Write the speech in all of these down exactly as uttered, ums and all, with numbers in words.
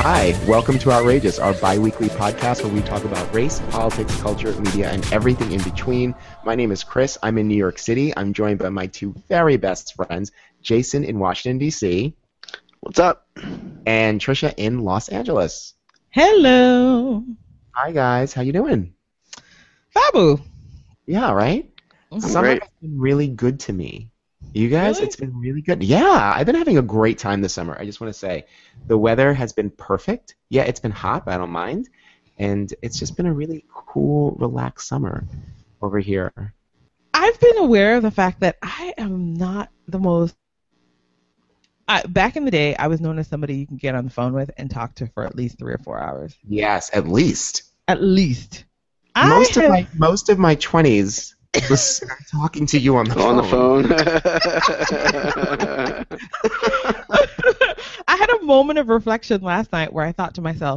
Hi, welcome to Outrageous, our bi-weekly podcast where we talk about race, politics, culture, media, and everything in between. My name is Chris. I'm in New York City. I'm joined by my two very best friends, Jason in Washington, D C What's up? And Trisha in Los Angeles. Hello. Hi, guys. How you doing? Babu. Yeah, right? I'm Summer great. has been really good to me. You guys, Really? it's been really good. Yeah, I've been having a great time this summer. I just want to say the weather has been perfect. Yeah, it's been hot, but I don't mind. And it's just been a really cool, relaxed summer over here. I've been aware of the fact that I am not the most... I, back in the day, I was known as somebody you can get on the phone with and talk to for at least three or four hours. Yes, at least. At least. Most I of have- my most of my twenties was talking to you on the On phone. the phone. I had a moment of reflection last night where I thought to myself,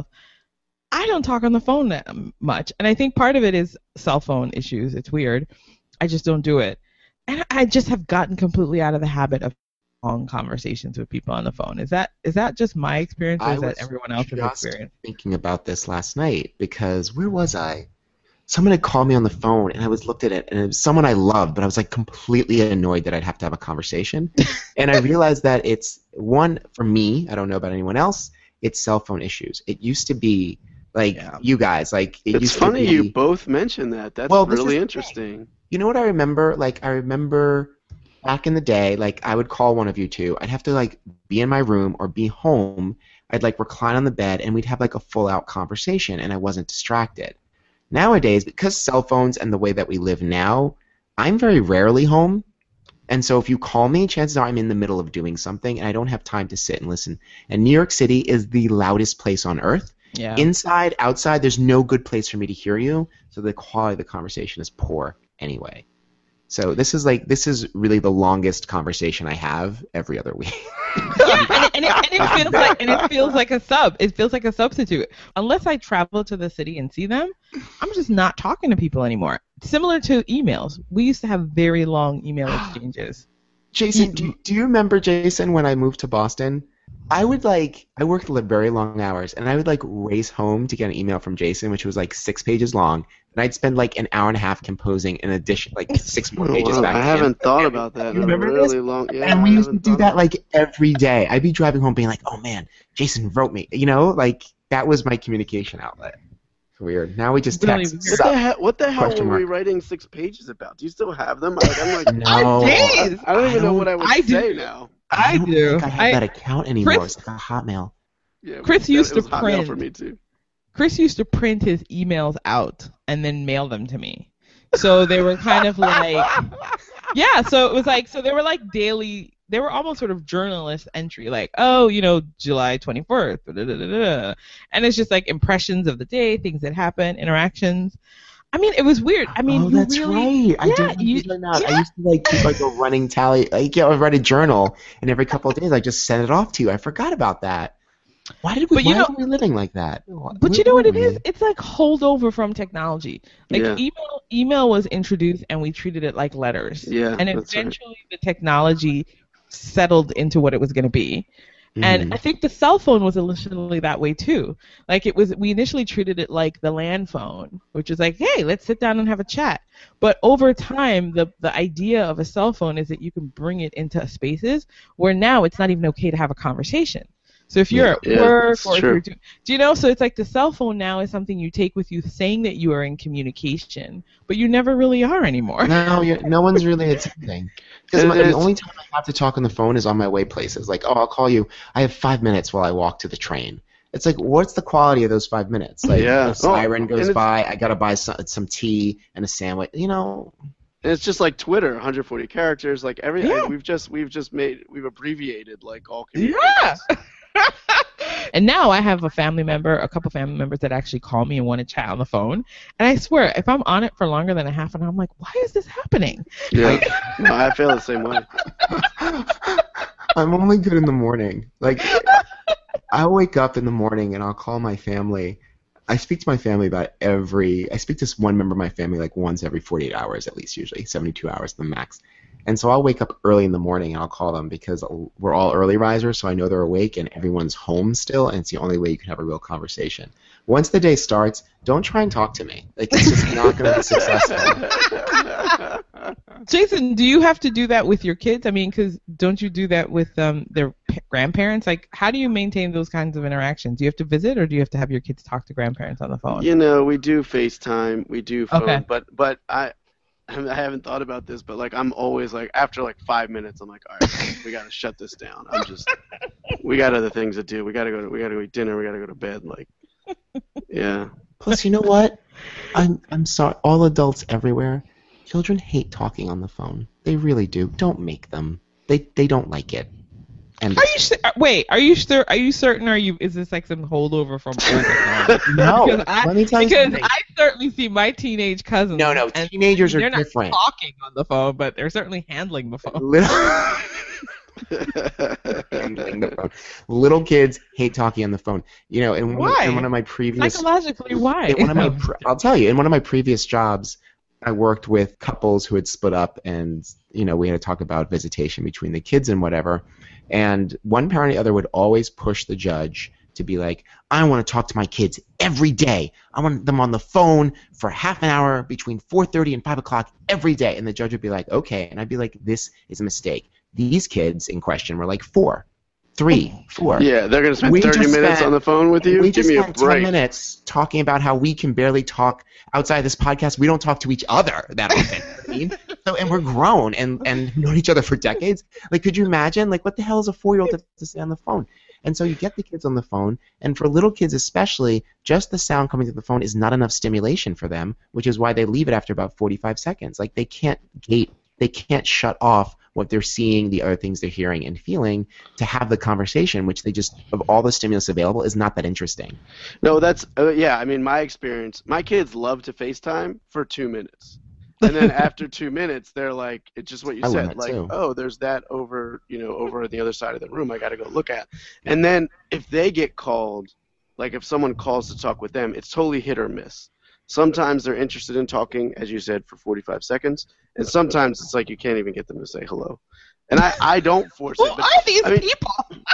I don't talk on the phone that much. And I think part of it is cell phone issues. It's weird. I just don't do it. And I just have gotten completely out of the habit of long conversations with people on the phone. Is that is that just my experience, or I is that was everyone else's just experience? thinking about this last night because where was I? Someone had called me on the phone and I was looked at it and it was someone I loved, but I was like completely annoyed that I'd have to have a conversation. And I realized that it's one for me, I don't know about anyone else, it's cell phone issues. It used to be like Yeah. you guys, like it It's used funny to be, you both mentioned that. That's Well, this is really the interesting. You know what I remember? Like I remember back in the day, like I would call one of you two. I'd have to like be in my room or be home. I'd like recline on the bed and we'd have like a full out conversation and I wasn't distracted. Nowadays, because cell phones and the way that we live now, I'm very rarely home. And so if you call me, chances are I'm in the middle of doing something and I don't have time to sit and listen. And New York City is the loudest place on earth. Yeah. Inside, outside, there's no good place for me to hear you, so the quality of the conversation is poor anyway. So this is like this is really the longest conversation I have every other week. Yeah, and it, and, it, and it feels like and it feels like a sub. It feels like a substitute. Unless I travel to the city and see them, I'm just not talking to people anymore. Similar to emails, we used to have very long email exchanges. Jason, do, do you remember, Jason, when I moved to Boston? I would like I worked li- very long hours, and I would like race home to get an email from Jason, which was like six pages long, and I'd spend like an hour and a half composing an addition, like six more Oh, pages wow, back. I to haven't him. thought about that You in a remember really this? long. Yeah, And we I used to haven't do thought that about like every day. I'd be driving home being like, oh man, Jason wrote me. You know, like that was my communication outlet. Weird. Now we just Really text. weird. What the, he- what the hell Question were we mark. writing six pages about? Do you still have them? Like, I'm like, No. Days. I don't even I know what I don't- would I do. say now. I don't do. think I have I- that account anymore. Chris- It's like a Hotmail. Yeah, Chris it used was to Hotmail print. for me too. Chris used to print his emails out and then mail them to me. So they were kind of like, yeah, so it was like, so they were like daily, they were almost sort of journalist entry, like, oh, you know, July twenty-fourth, da, da, da, da, da. And it's just like impressions of the day, things that happen, interactions. I mean, it was weird. I mean, oh, you that's really, right. I yeah, didn't you- do that. yeah. I used to like keep like a running tally. Like, yeah, I would write a journal, and every couple of days I just send it off to you. I forgot about that. Why did we? But you why know- are we living like that? But you know what it is? It's like holdover from technology. Like Yeah. email, email was introduced and we treated it like letters. Yeah, And that's right. eventually the technology settled into what it was going to be. Mhm. And I think the cell phone was initially that way too. Like it was, we initially treated it like the land phone, which is like, hey, let's sit down and have a chat. But over time, the the idea of a cell phone is that you can bring it into spaces where now it's not even okay to have a conversation. So if you're at Yeah, work that's or if true. you're doing, do you know? So it's like the cell phone now is something you take with you, saying that you are in communication, but you never really are anymore. No, you're, no one's really attending. Because It the is- only time I have to talk on the phone is on my way places. Like, oh, I'll call you. I have five minutes while I walk to the train. It's like, what's the quality of those five minutes? Like, Yeah. a siren Oh, goes and it's- by. I gotta buy some, some tea and a sandwich. You know. And it's just like Twitter, one hundred forty characters, like every Yeah. we've just we've just made we've abbreviated like all Yeah. communications. And now I have a family member, a couple family members that actually call me and want to chat on the phone. And I swear, if I'm on it for longer than a half an hour, I'm like, why is this happening? Yeah. No, I feel the same way. I'm only good in the morning. Like, I'll wake up in the morning and I'll call my family. I speak to my family about every. I speak to one member of my family like once every forty-eight hours at least, usually seventy-two hours the max. And so I'll wake up early in the morning and I'll call them because we're all early risers, so I know they're awake and everyone's home still, and it's the only way you can have a real conversation. Once the day starts, don't try and talk to me. Like, it's just not going to be successful. Jason, do you have to do that with your kids? I mean, because don't you do that with um, their p- grandparents? Like, how do you maintain those kinds of interactions? Do you have to visit, or do you have to have your kids talk to grandparents on the phone? You know, we do FaceTime, we do phone, Okay. but but I I haven't thought about this, but like I'm always like after like five minutes, I'm like, all right, we gotta shut this down. I'm just we got other things to do. We gotta go to we gotta go eat dinner. We gotta go to bed. Like, yeah. Plus, you know what? I'm I'm sorry. All adults everywhere, children hate talking on the phone. They really do. Don't make them. They they don't like it. And Are you su- wait? Are you sure? Are you certain? Are you? Is this like some holdover from older times? no, Because I, let me tell you because something. I certainly see my teenage cousins. No, no, and teenagers are they're not different. talking on the phone, but they're certainly handling the phone. Little, handling the phone. Little kids hate talking on the phone. You know, in one, Why? in one of my previous Psychologically, why? in one of my pr- I'll tell you, in one of my previous jobs, I worked with couples who had split up, and you know, we had to talk about visitation between the kids and whatever. And one parent or the other would always push the judge to be like, I want to talk to my kids every day. I want them on the phone for half an hour between four thirty and five o'clock every day. And the judge would be like, okay. And I'd be like, this is a mistake. These kids in question were like four, three, four. Yeah, they're gonna spend We thirty just minutes spent- on the phone with you. We Give just me a spent ten break. minutes talking about how we can barely talk outside this podcast. We don't talk to each other that often. I mean, so, and we're grown and and known each other for decades. Like, could you imagine? Like, what the hell is a four-year-old to, to say on the phone? And so you get the kids on the phone, and for little kids especially, just the sound coming through the phone is not enough stimulation for them, which is why they leave it after about forty-five seconds. Like, they can't gate, they can't shut off what they're seeing, the other things they're hearing and feeling, to have the conversation, which they just, of all the stimulus available, is not that interesting. No, that's uh, yeah. I mean, my experience. My kids love to FaceTime for two minutes, and then after two minutes, they're like, it's just what you I love said. that Like, too. oh, there's that over, you know, over on the other side of the room. I got to go look at. And then if they get called, like if someone calls to talk with them, it's totally hit or miss. Sometimes they're interested in talking, as you said, for forty-five seconds, and sometimes it's like you can't even get them to say hello. And I, I don't force Who it. But are these I mean, people?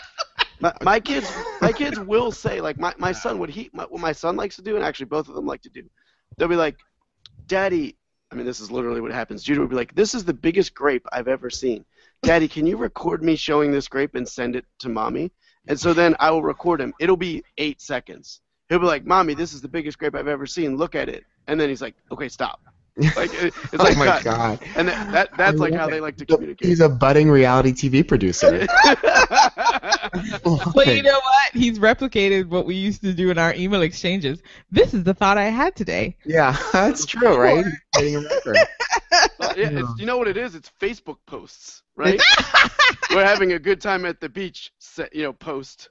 my, my kids my kids will say, like, my, my son, what he my, what my son likes to do, and actually both of them like to do, they'll be like, Daddy, I mean, this is literally what happens. Judah will be like, this is the biggest grape I've ever seen. Daddy, can you record me showing this grape and send it to Mommy? And so then I will record him. It'll be eight seconds. He'll be like, Mommy, this is the biggest grape I've ever seen. Look at it. And then he's like, okay, stop. Like, it, it's like oh my cut. God. And that, that that's I like love how it. they like to So communicate. he's a budding reality T V producer. Well, you know what? He's replicated what we used to do in our email exchanges. This is the thought I had today. Yeah, that's true, right? He's getting a record. Well, yeah, it's, you know what it is? It's Facebook posts, right? We're having a good time at the beach, set, you know, post.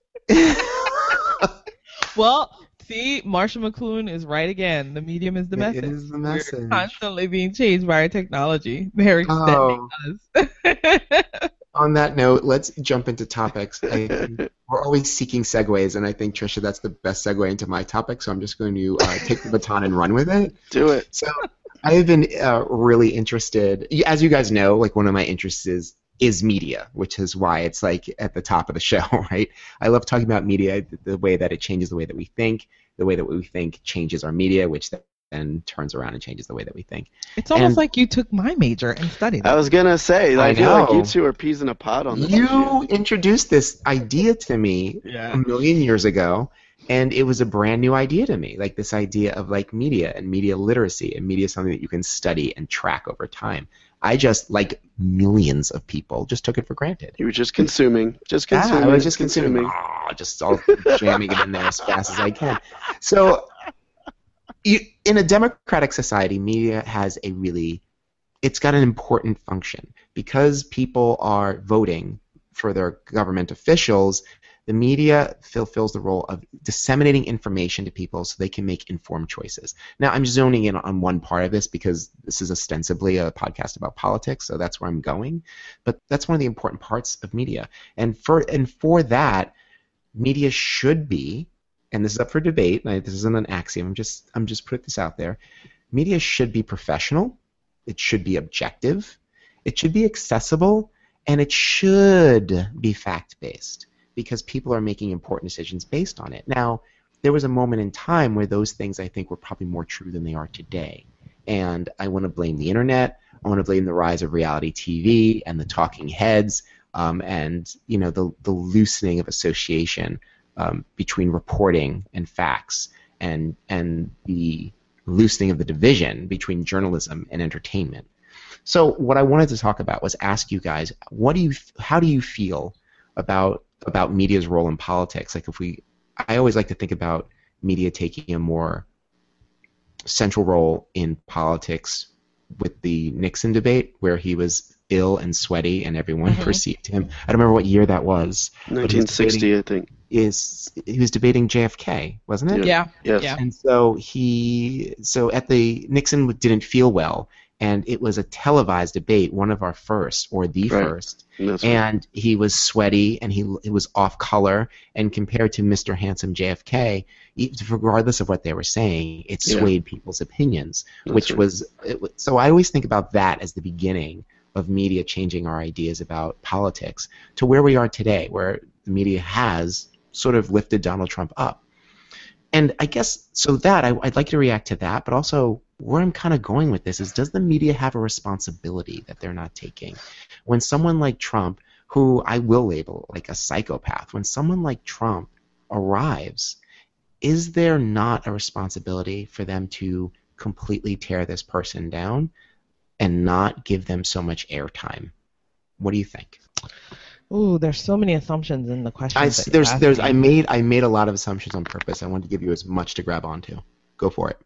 Well, see, Marsha McLuhan is right again. The medium is the It message. is the We're message. constantly being changed by our technology. They're Oh. extending us. On that note, let's jump into topics. I, we're always seeking segues, and I think, Trisha, that's the best segue into my topic, so I'm just going to uh, take the baton and run with it. Do it. So I have been uh, really interested, as you guys know, like one of my interests is is media, which is why it's like at the top of the show, right? I love talking about media, the, the way that it changes the way that we think, the way that we think changes our media, which then turns around and changes the way that we think. It's almost And- like you took my major and studied I it. was gonna say, I I feel like you know. two are peas in a pod on this. You introduced this idea to me a Yeah. million years ago, and it was a brand new idea to me, like this idea of like media and media literacy, and media is something that you can study and track over time. I just, like millions of people, just took it for granted. You were just consuming, just Yeah, consuming. I was just consuming, oh, just all jamming it in there as fast as I can. So, you, in a democratic society, media has a really, it's got an important function. Because people are voting for their government officials, the media fulfills the role of disseminating information to people so they can make informed choices. Now, I'm zoning in on one part of this because this is ostensibly a podcast about politics, so that's where I'm going. But that's one of the important parts of media. And for and for that, media should be, and this is up for debate, and this isn't an axiom, I'm just I'm just putting this out there, media should be professional, it should be objective, It should be accessible, and it should be fact-based because people are making important decisions based on it. Now, there was a moment in time where those things, I think, were probably more true than they are today. And I want to blame the internet. I want to blame the rise of reality T V and the talking heads, um, and you know the the loosening of association um, between reporting and facts, and and the loosening of the division between journalism and entertainment. So what I wanted to talk about was ask you guys, what do you, how do you feel about about media's role in politics? Like if we, I always like to think about media taking a more central role in politics with the Nixon debate, where he was ill and sweaty and everyone Mhm. perceived him. I don't remember what year that was. nineteen sixty, I think. Is he was debating J F K, wasn't it? Yeah. Yes. Yeah. And so he, so at the Nixon didn't feel well, and it was a televised debate, one of our first or the Right. first, That's right. and he was sweaty and he he was off color, and compared to Mister Handsome J F K, e- regardless of what they were saying, it Yeah. swayed people's opinions, That's which right. was it, wa- so I always think about that as the beginning of media changing our ideas about politics to where we are today, where the media has sort of lifted Donald Trump up. And I guess, so that, I, I'd like to react to that, but also where I'm kind of going with this is, does the media have a responsibility that they're not taking? When someone like Trump, who I will label like a psychopath, when someone like Trump arrives, is there not a responsibility for them to completely tear this person down and not give them so much airtime? What do you think? Ooh, there's so many assumptions in the question. I, there's, there's, I made, I made a lot of assumptions on purpose. I wanted to give you as much to grab onto. Go for it.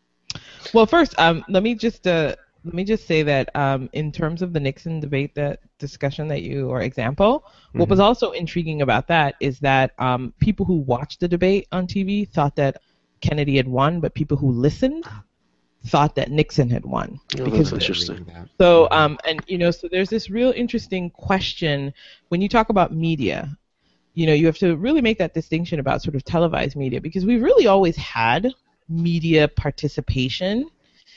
Well, first, um, let me just uh, let me just say that um, in terms of the Nixon debate, that discussion that you or example, what Mhm. was also intriguing about that is that um, people who watched the debate on T V thought that Kennedy had won, but people who listened thought that Nixon had won. Oh, because that's interesting. So, um, and you know, so there's this real interesting question when you talk about media. You know, you have to really make that distinction about sort of televised media, because we've really always had media participation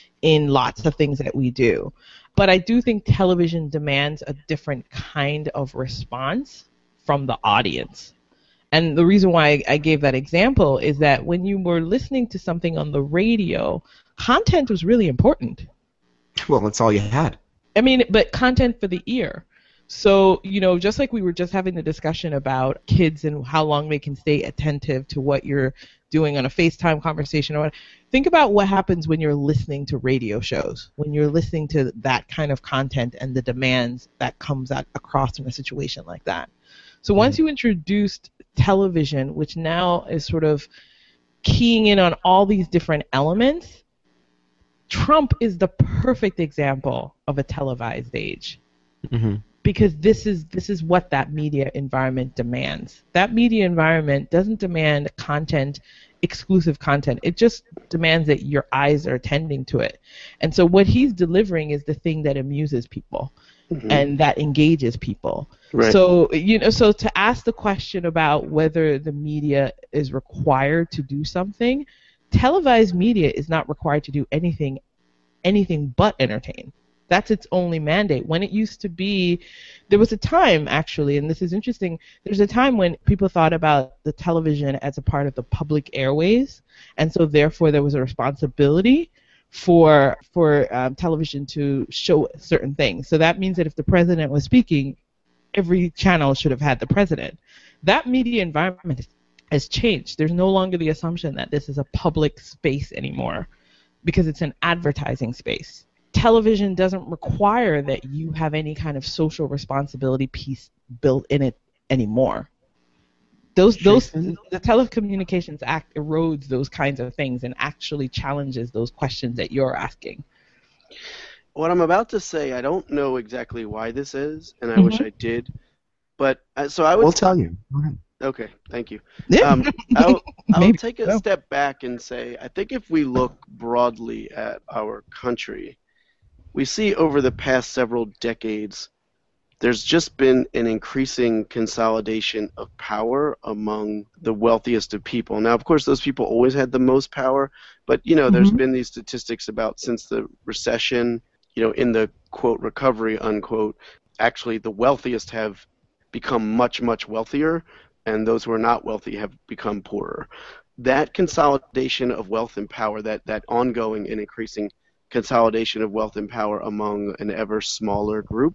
in lots of things that we do. But I do think television demands a different kind of response from the audience. And the reason why I gave that example is that when you were listening to something on the radio, content was really important. Well, that's all you had. I mean, but content for the ear. So, you know, just like we were just having the discussion about kids and how long they can stay attentive to what you're doing on a FaceTime conversation or what, think about what happens when you're listening to radio shows, when you're listening to that kind of content and the demands that comes out across in a situation like that. So once you introduced television, which now is sort of keying in on all these different elements, Trump is the perfect example of a televised age. Mm-hmm. Because this is this is what that media environment demands. That media environment doesn't demand content, exclusive content. It just demands that your eyes are attending to it. And so what he's delivering is the thing that amuses people Mhm. and that engages people. Right. So, you know, so to ask the question about whether the media is required to do something, televised media is not required to do anything anything but entertain. That's its only mandate. When it used to be, there was a time actually, and this is interesting, there's a time when people thought about the television as a part of the public airways, and so therefore there was a responsibility for for um, television to show certain things. So that means that if the president was speaking, every channel should have had the president. That media environment has changed. There's no longer the assumption that this is a public space anymore, because it's an advertising space. Television doesn't require that you have any kind of social responsibility piece built in it anymore. Those, those, Jason? the Telecommunications Act erodes those kinds of things and actually challenges those questions that you're asking. What I'm about to say, I don't know exactly why this is, and I Mhm. wish I did. But uh, so I would. We'll tell you. Go ahead. Okay, thank you. Yeah. Um, I'll, I'll Maybe take a so. step back and say, I think if we look broadly at our country, we see over the past several decades, there's just been an increasing consolidation of power among the wealthiest of people. Now, of course, those people always had the most power, but, you know, there's Mhm. been these statistics about since the recession, you know, in the quote recovery unquote, actually the wealthiest have become much, much wealthier, and those who are not wealthy have become poorer. That consolidation of wealth and power, that, that ongoing and increasing consolidation of wealth and power among an ever smaller group,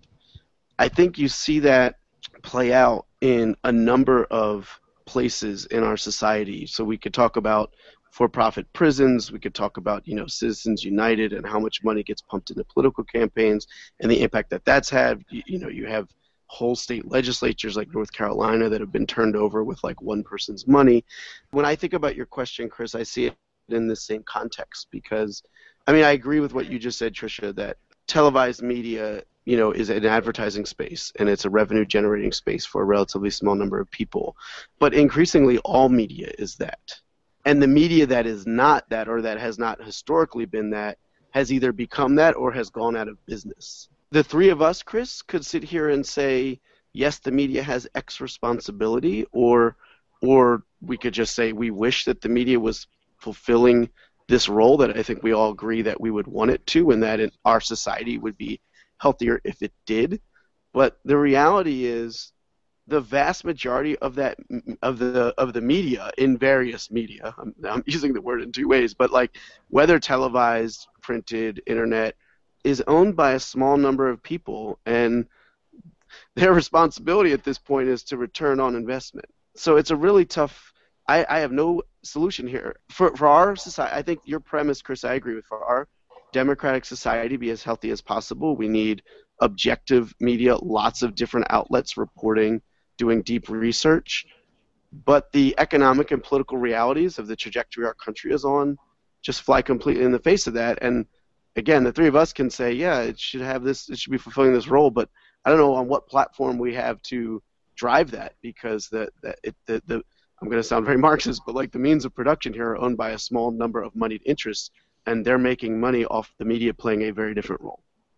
I think you see that play out in a number of places in our society. So we could talk about for-profit prisons, we could talk about, you know, Citizens United and how much money gets pumped into political campaigns and the impact that that's had. You, you know, you have whole state legislatures like North Carolina that have been turned over with like one person's money. When I think about your question, Chris, I see it in the same context because, I mean, I agree with what you just said, Tricia, that televised media, you know, is an advertising space and it's a revenue generating space for a relatively small number of people. But increasingly all media is that. And the media that is not that or that has not historically been that has either become that or has gone out of business. The three of us, Chris, could sit here and say, yes, the media has X responsibility, or or we could just say we wish that the media was fulfilling this role that I think we all agree that we would want it to and that in our society would be healthier if it did. But the reality is the vast majority of that of the of the media in various media, I'm, I'm using the word in two ways, but like whether televised, printed, internet, is owned by a small number of people, and their responsibility at this point is to return on investment. So it's a really tough, I, I have no solution here. For, for our society, I think your premise, Chris, I agree with. For our democratic society to be as healthy as possible, we need objective media, lots of different outlets reporting, doing deep research. But the economic and political realities of the trajectory our country is on just fly completely in the face of that. And again, the three of us can say, yeah, it should have this, it should be fulfilling this role, but I don't know on what platform we have to drive that, because the, the, it, the, the I'm going to sound very Marxist, but like the means of production here are owned by a small number of moneyed interests, and they're making money off the media playing a very different role.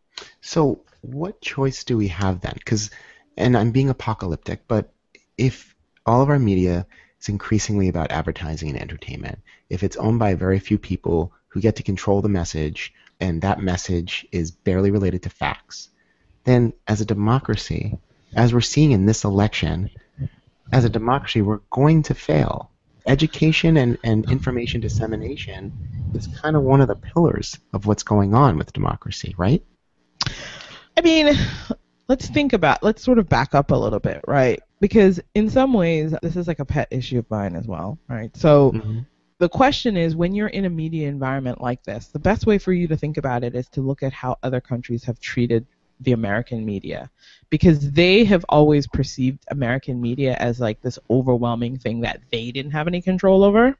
So what choice do we have then? Because, and I'm being apocalyptic, but if all of our media is increasingly about advertising and entertainment, if it's owned by very few people who get to control the message, and that message is barely related to facts, then as a democracy, as we're seeing in this election, as a democracy, we're going to fail. Education and, and information dissemination is kind of one of the pillars of what's going on with democracy, right? I mean, let's think about, let's sort of back up a little bit, right? Because in some ways, this is like a pet issue of mine as well, right? So mm-hmm. The question is, when you're in a media environment like this, the best way for you to think about it is to look at how other countries have treated the American media, because they have always perceived American media as like this overwhelming thing that they didn't have any control over.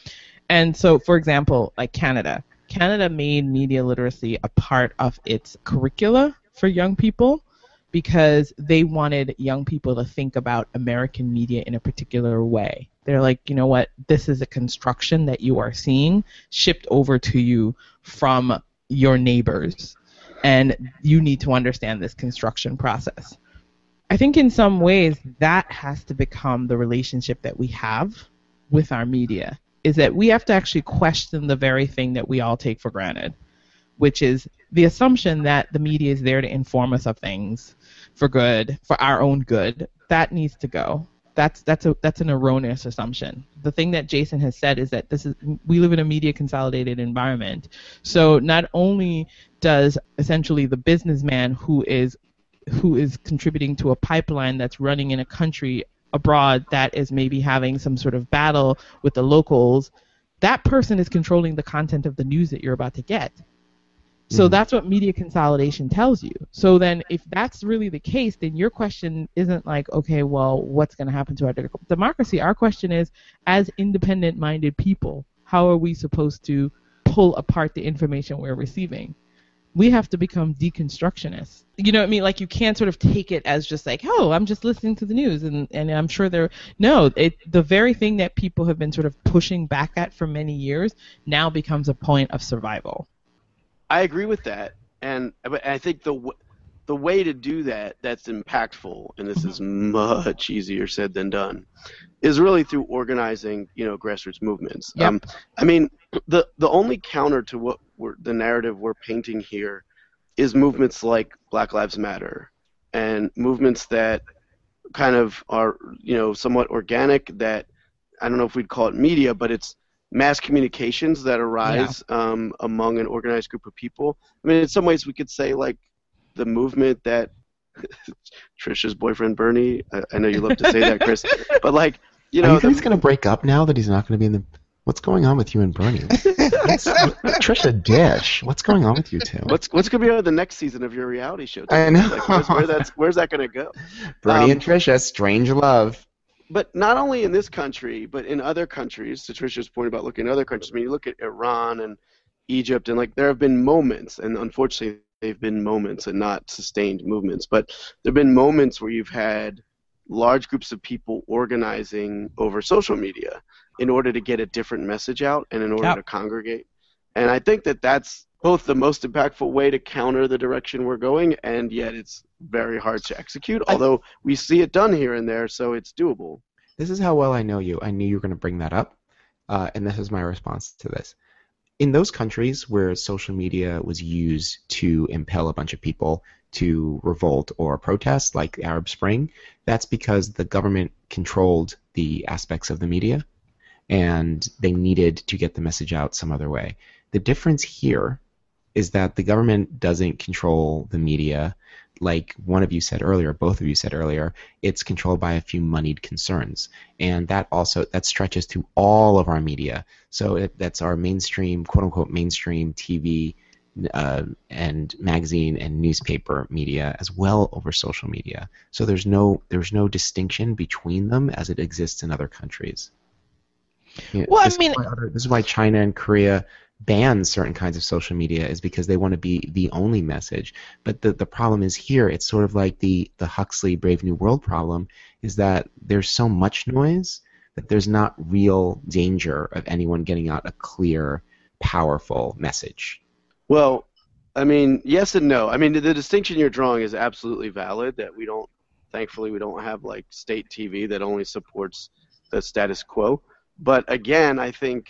And so, for example, like Canada. Canada made media literacy a part of its curricula for young people because they wanted young people to think about American media in a particular way. They're like, you know what, this is a construction that you are seeing shipped over to you from your neighbors, and you need to understand this construction process. I think in some ways that has to become the relationship that we have with our media, is that we have to actually question the very thing that we all take for granted, which is the assumption that the media is there to inform us of things for good, for our own good. That needs to go. That's that's a that's an erroneous assumption. The thing that Jason has said is that this is we live in a media consolidated environment. So not only does essentially the businessman who is who is contributing to a pipeline that's running in a country abroad that is maybe having some sort of battle with the locals, that person is controlling the content of the news that you're about to get. So mm-hmm. That's what media consolidation tells you. So then if that's really the case, then your question isn't like, okay, well, what's going to happen to our democracy? Our question is, as independent-minded people, how are we supposed to pull apart the information we're receiving? We have to become deconstructionists. You know what I mean? Like, you can't sort of take it as just like, oh, I'm just listening to the news, and, and I'm sure they're... No, it, the very thing that people have been sort of pushing back at for many years now becomes a point of survival. I agree with that, and but I think the the way to do that that's impactful, and this is much easier said than done, is really through organizing, you know, grassroots movements. Yep. Um, I mean, the the only counter to what we're, the narrative we're painting here is movements like Black Lives Matter and movements that kind of are, you know, somewhat organic, that I don't know if we'd call it media, but it's mass communications that arise yeah. um, among an organized group of people. I mean, in some ways we could say like the movement that Trisha's boyfriend Bernie, I, I know you love to say that, Chris, but like, you know. Are you guys going to break up now that he's not going to be in the... What's going on with you and Bernie? Trisha Dish, what's going on with you two? What's what's going to be on the next season of your reality show? I know. Like, where's, where that's, where's that going to go? Bernie um, and Trisha, strange love. But not only in this country, but in other countries, to Trisha's point about looking at other countries, I mean, you look at Iran and Egypt, and like there have been moments, and unfortunately they've been moments and not sustained movements, but there have been moments where you've had large groups of people organizing over social media in order to get a different message out and in order yep. to congregate. And I think that that's both the most impactful way to counter the direction we're going, and yet it's very hard to execute, although we see it done here and there, so it's doable. This is how well I know you. I knew you were going to bring that up, uh, and this is my response to this. In those countries where social media was used to impel a bunch of people to revolt or protest, like the Arab Spring, that's because the government controlled the aspects of the media, and they needed to get the message out some other way. The difference here is that the government doesn't control the media like one of you said earlier, both of you said earlier. It's controlled by a few moneyed concerns, and that also that stretches to all of our media. So it, that's our mainstream, quote unquote, mainstream T V uh, and magazine and newspaper media, as well over social media. So there's no there's no distinction between them as it exists in other countries. You know, well, I mean, is other, this is why China and Korea ban certain kinds of social media, is because they want to be the only message. But the the problem is here, it's sort of like the, the Huxley Brave New World problem, is that there's so much noise that there's not real danger of anyone getting out a clear, powerful message. Well, I mean, yes and no. I mean, the distinction you're drawing is absolutely valid, that we don't, thankfully, we don't have like state T V that only supports the status quo. But again, I think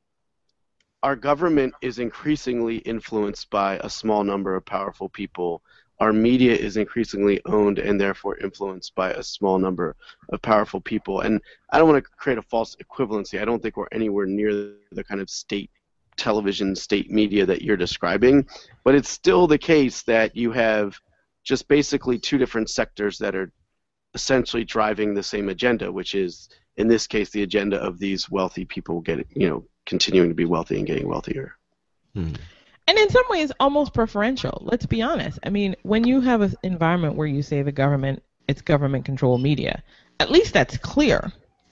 our government is increasingly influenced by a small number of powerful people. Our media is increasingly owned and therefore influenced by a small number of powerful people. And I don't want to create a false equivalency. I don't think we're anywhere near the kind of state television, state media that you're describing. But it's still the case that you have just basically two different sectors that are essentially driving the same agenda, which is, in this case, the agenda of these wealthy people getting, you know, continuing to be wealthy and getting wealthier. Hmm. And in some ways, almost preferential. Let's be honest. I mean, when you have an environment where you say the government, it's government-controlled media, at least that's clear.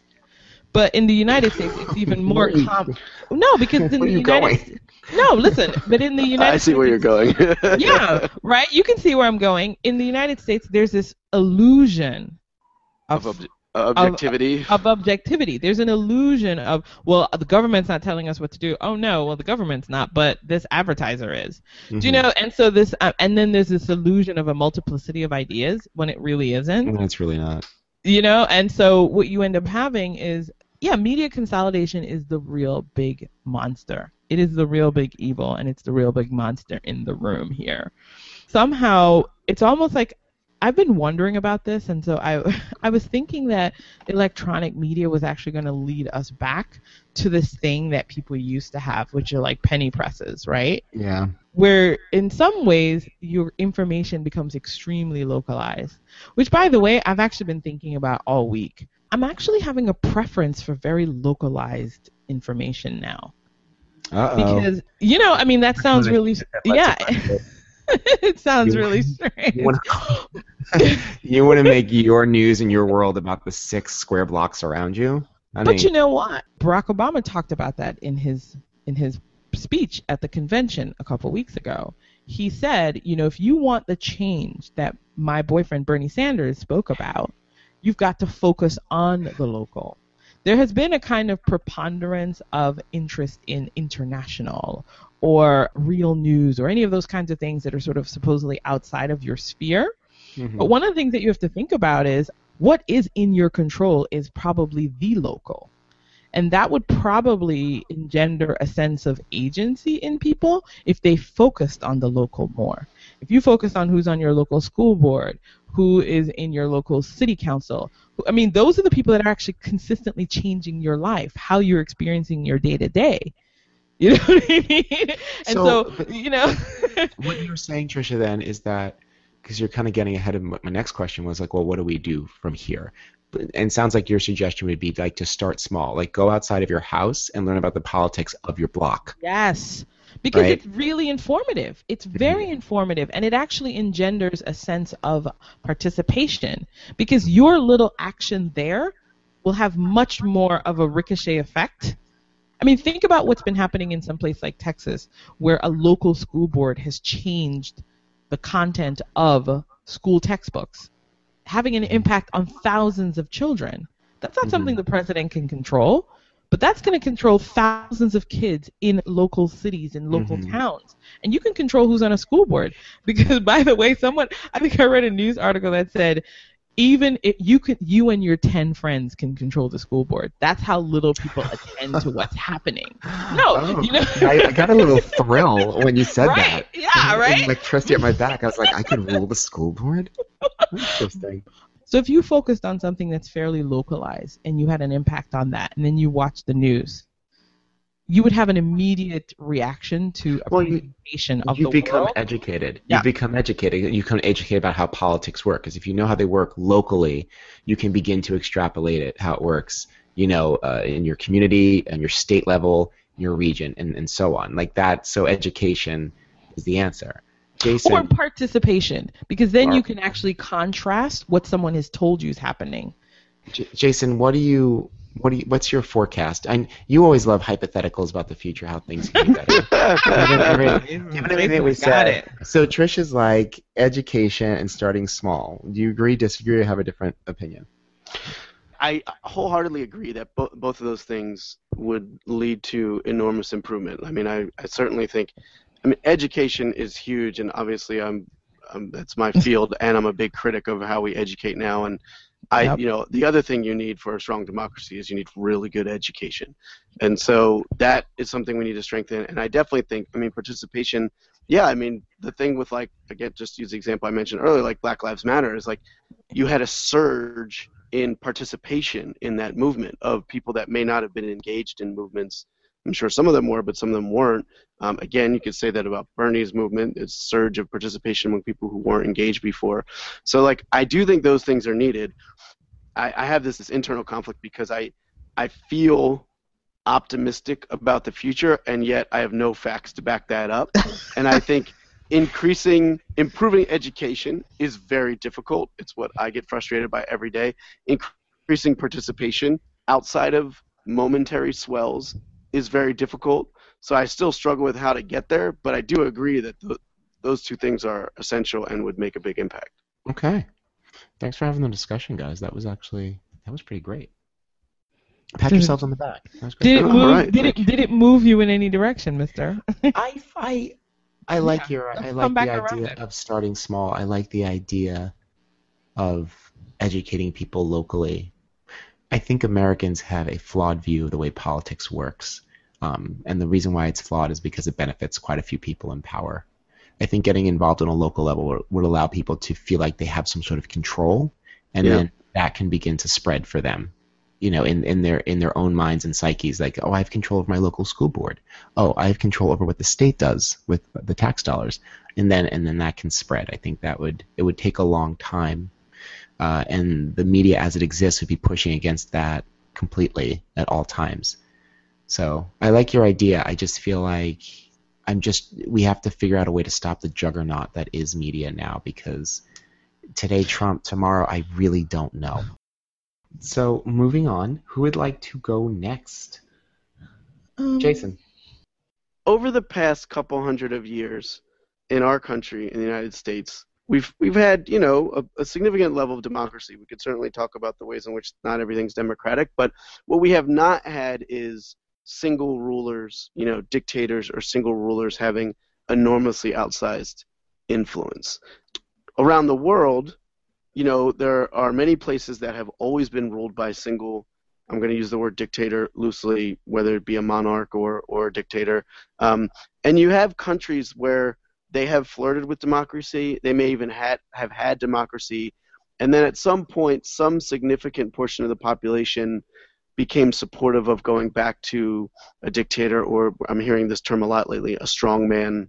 But in the United States, it's even more com- no, because in where the are you United going? States, no, listen, but in the United I see States, where you're going. yeah, right. You can see where I'm going. In the United States, there's this illusion of, of ob- objectivity. Of, of objectivity. There's an illusion of, well, the government's not telling us what to do. Oh no, well the government's not, but this advertiser is. Mm-hmm. Do you know? And so this, uh, and then there's this illusion of a multiplicity of ideas when it really isn't. And it's really not. You know, and so what you end up having is, yeah, media consolidation is the real big monster. It is the real big evil, and it's the real big monster in the room here. Somehow, it's almost like I've been wondering about this, and so I I was thinking that electronic media was actually going to lead us back to this thing that people used to have, which are like penny presses, right? Yeah. Where in some ways your information becomes extremely localized, which, by the way, I've actually been thinking about all week. I'm actually having a preference for very localized information now. Uh-oh. Because, you know, I mean, that sounds really, yeah. It sounds you really want, strange. You want, to, you want to make your news and your world about the six square blocks around you? I but mean, you know what? Barack Obama talked about that in his in his speech at the convention a couple weeks ago. He said, you know, if you want the change that my boyfriend Bernie Sanders spoke about, you've got to focus on the local. There has been a kind of preponderance of interest in international or real news or any of those kinds of things that are sort of supposedly outside of your sphere. Mm-hmm. But one of the things that you have to think about is what is in your control is probably the local. And that would probably engender a sense of agency in people if they focused on the local more. If you focus on who's on your local school board, who is in your local city council, I mean, those are the people that are actually consistently changing your life, how you're experiencing your day-to-day. You know what I mean? And so, So, you know. what you're saying, Trisha, then is that, because you're kind of getting ahead of what my next question was, like, well, what do we do from here? But- And it sounds like your suggestion would be like to start small, like go outside of your house and learn about the politics of your block. Yes, because Right. it's really informative. It's very informative, and it actually engenders a sense of participation because your little action there will have much more of a ricochet effect. I mean, think about what's been happening in some place like Texas, where a local school board has changed the content of school textbooks, having an impact on thousands of children. That's not Mhm. something the president can control, but that's going to control thousands of kids in local cities and local Mhm. towns. And you can control who's on a school board. Because, by the way, someone, I think I read a news article that said, even if you could, you and your ten friends can control the school board. That's how little people attend to what's happening. No, Oh, you know. I, I got a little thrill when you said Right, that. yeah, And- right? And electricity at my back. I was like, I could rule the school board? Interesting. So if you focused on something that's fairly localized and you had an impact on that, and then you watch the news, you would have an immediate reaction to a Well, you- presentation of You the become world. educated. Yeah. You become educated. You become educated about how politics work. Because if you know how they work locally, you can begin to extrapolate it, how it works, you know, uh, in your community, and your state level, your region, and, and so on. Like that. So education is the answer. Jason. Or participation, because then Or- you can actually contrast what someone has told you is happening. J- Jason, what do you, what do you, what's your forecast? I, you always love hypotheticals about the future, how things can be better. Given every- given everything we Got said. it. So Trish is like education and starting small. Do you agree, disagree, or have a different opinion? I wholeheartedly agree that bo- both of those things would lead to enormous improvement. I mean, I, I certainly think, I mean, education is huge, and obviously I'm, um, that's my field, and I'm a big critic of how we educate now. And I, Yep. you know, the other thing you need for a strong democracy is you need really good education, and so that is something we need to strengthen. And I definitely think, I mean, participation. Yeah, I mean, the thing with like, again, just use the example I mentioned earlier, like Black Lives Matter, is like you had a surge in participation in that movement of people that may not have been engaged in movements. I'm sure some of them were, but some of them weren't. Um, again, you could say that about Bernie's movement. It's a surge of participation among people who weren't engaged before. So, like, I do think those things are needed. I, I have this, this internal conflict because I, I feel optimistic about the future, and yet I have no facts to back that up. And I think increasing, improving education is very difficult. It's what I get frustrated by every day. Increasing participation outside of momentary swells is very difficult. So I still struggle with how to get there, but I do agree that th- those two things are essential and would make a big impact. Okay. Thanks for having the discussion, guys. That was actually, that was pretty great. Pat Did it- yourselves on the back. That was great. Did it Oh, move? right, did it thank you. did it move you in any direction, Mister? I, I, I like Yeah, your, let's I come like back the around idea it. of starting small. I like the idea of educating people locally. I think Americans have a flawed view of the way politics works. Um, and the reason why it's flawed is because it benefits quite a few people in power. I think getting involved on a local level would, would allow people to feel like they have some sort of control, and Yeah. then that can begin to spread for them, you know, in, in their in their own minds and psyches. Like, oh, I have control over my local school board. Oh, I have control over what the state does with the tax dollars, and then and then that can spread. I think that would it would take a long time, uh, and the media as it exists would be pushing against that completely at all times. So I like your idea. I just feel like I'm just we have to figure out a way to stop the juggernaut that is media now, because today Trump, tomorrow I really don't know. So moving on, who would like to go next? Um, Jason. Over the past couple hundred of years in our country, in the United States, we've we've had, you know, a, a significant level of democracy. We could certainly talk about the ways in which not everything's democratic, but what we have not had is single rulers, you know, dictators or single rulers having enormously outsized influence. Around the world, you know, there are many places that have always been ruled by single I'm going to use the word dictator loosely, whether it be a monarch or, or a dictator. Um, and you have countries where they have flirted with democracy. They may even had, have had democracy. And then at some point, some significant portion of the population became supportive of going back to a dictator, or I'm hearing this term a lot lately, a strong man.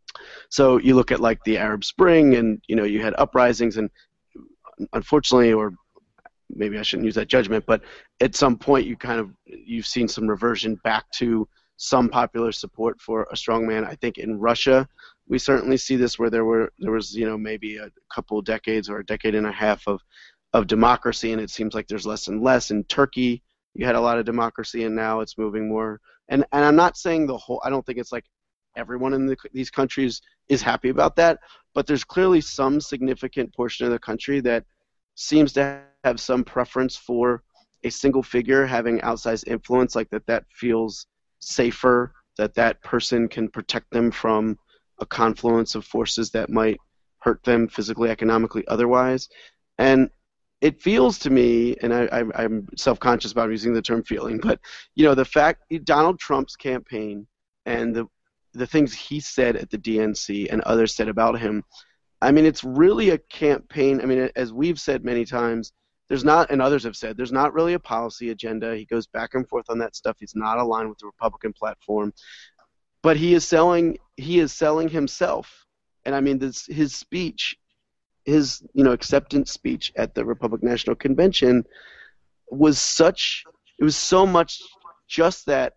So you look at like the Arab Spring, and you know you had uprisings, and unfortunately, or maybe I shouldn't use that judgment, but at some point you kind of you've seen some reversion back to some popular support for a strongman. I think in Russia we certainly see this, where there were there was you know maybe a couple decades or a decade and a half of of democracy, and it seems like there's less and less. In Turkey you had a lot of democracy, and now it's moving more. And and I'm not saying the whole. I don't think it's like everyone in the, these countries is happy about that, but there's clearly some significant portion of the country that seems to have some preference for a single figure having outsized influence, like that that feels safer, that that person can protect them from a confluence of forces that might hurt them physically, economically, otherwise. And it feels to me, and I, I, I'm self-conscious about using the term feeling, but you know the fact Donald Trump's campaign and the the things he said at the D N C and others said about him, I mean, it's really a campaign. I mean, as we've said many times, there's not, and others have said, there's not really a policy agenda. He goes back and forth on that stuff. He's not aligned with the Republican platform, but he is selling. He is selling himself. And I mean, this his speech, his you know acceptance speech at the Republican National Convention was such. It was so much just that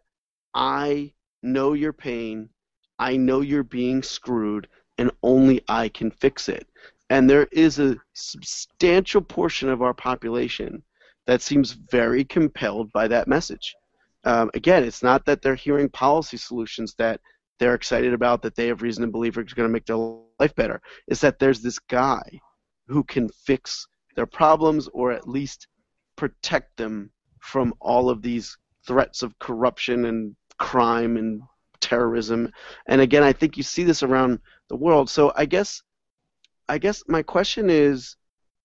I know your pain. I know you're being screwed, and only I can fix it. And there is a substantial portion of our population that seems very compelled by that message. Um, again, it's not that they're hearing policy solutions that they're excited about, that they have reason to believe are going to make their life better. It's that there's this guy who can fix their problems, or at least protect them from all of these threats of corruption and crime and terrorism. And again, I think you see this around the world. So I guess I guess my question is,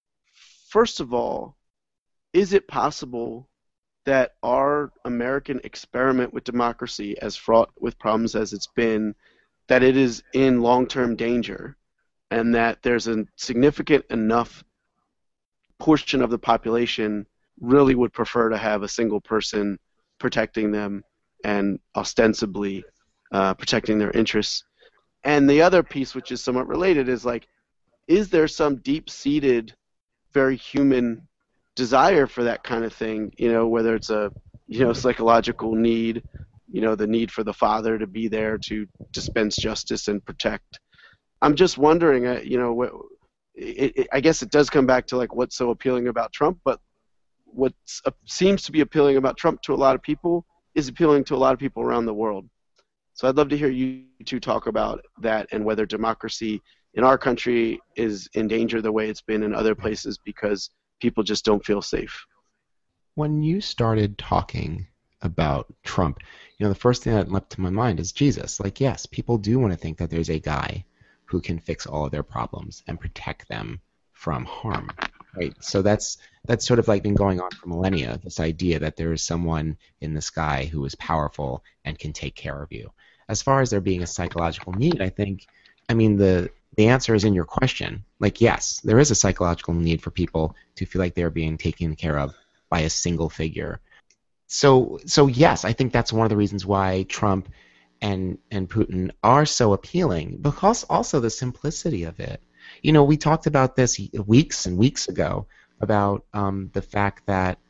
first of all, is it possible that our American experiment with democracy, as fraught with problems as it's been, that it is in long-term danger, and that there's a significant enough portion of the population really would prefer to have a single person protecting them and ostensibly uh, protecting their interests? And the other piece, which is somewhat related, is like, is there some deep-seated, very human desire for that kind of thing? You know, whether it's a you know psychological need, you know, the need for the father to be there to dispense justice and protect. I'm just wondering, uh, you know, what, it, it, I guess it does come back to like what's so appealing about Trump, but what uh, seems to be appealing about Trump to a lot of people is appealing to a lot of people around the world. So I'd love to hear you two talk about that, and whether democracy in our country is in danger the way it's been in other places because people just don't feel safe. When you started talking about Trump, you know, the first thing that leapt to my mind is Jesus. Like, yes, people do want to think that there's a guy who can fix all of their problems and protect them from harm, right? So that's that's sort of like been going on for millennia, this idea that there is someone in the sky who is powerful and can take care of you. As far as there being a psychological need, I think, I mean, the the answer is in your question. Like, yes, there is a psychological need for people to feel like they're being taken care of by a single figure. So, so yes, I think that's one of the reasons why Trump and and Putin are so appealing, because also the simplicity of it. You know, we talked about this weeks and weeks ago about um, the fact that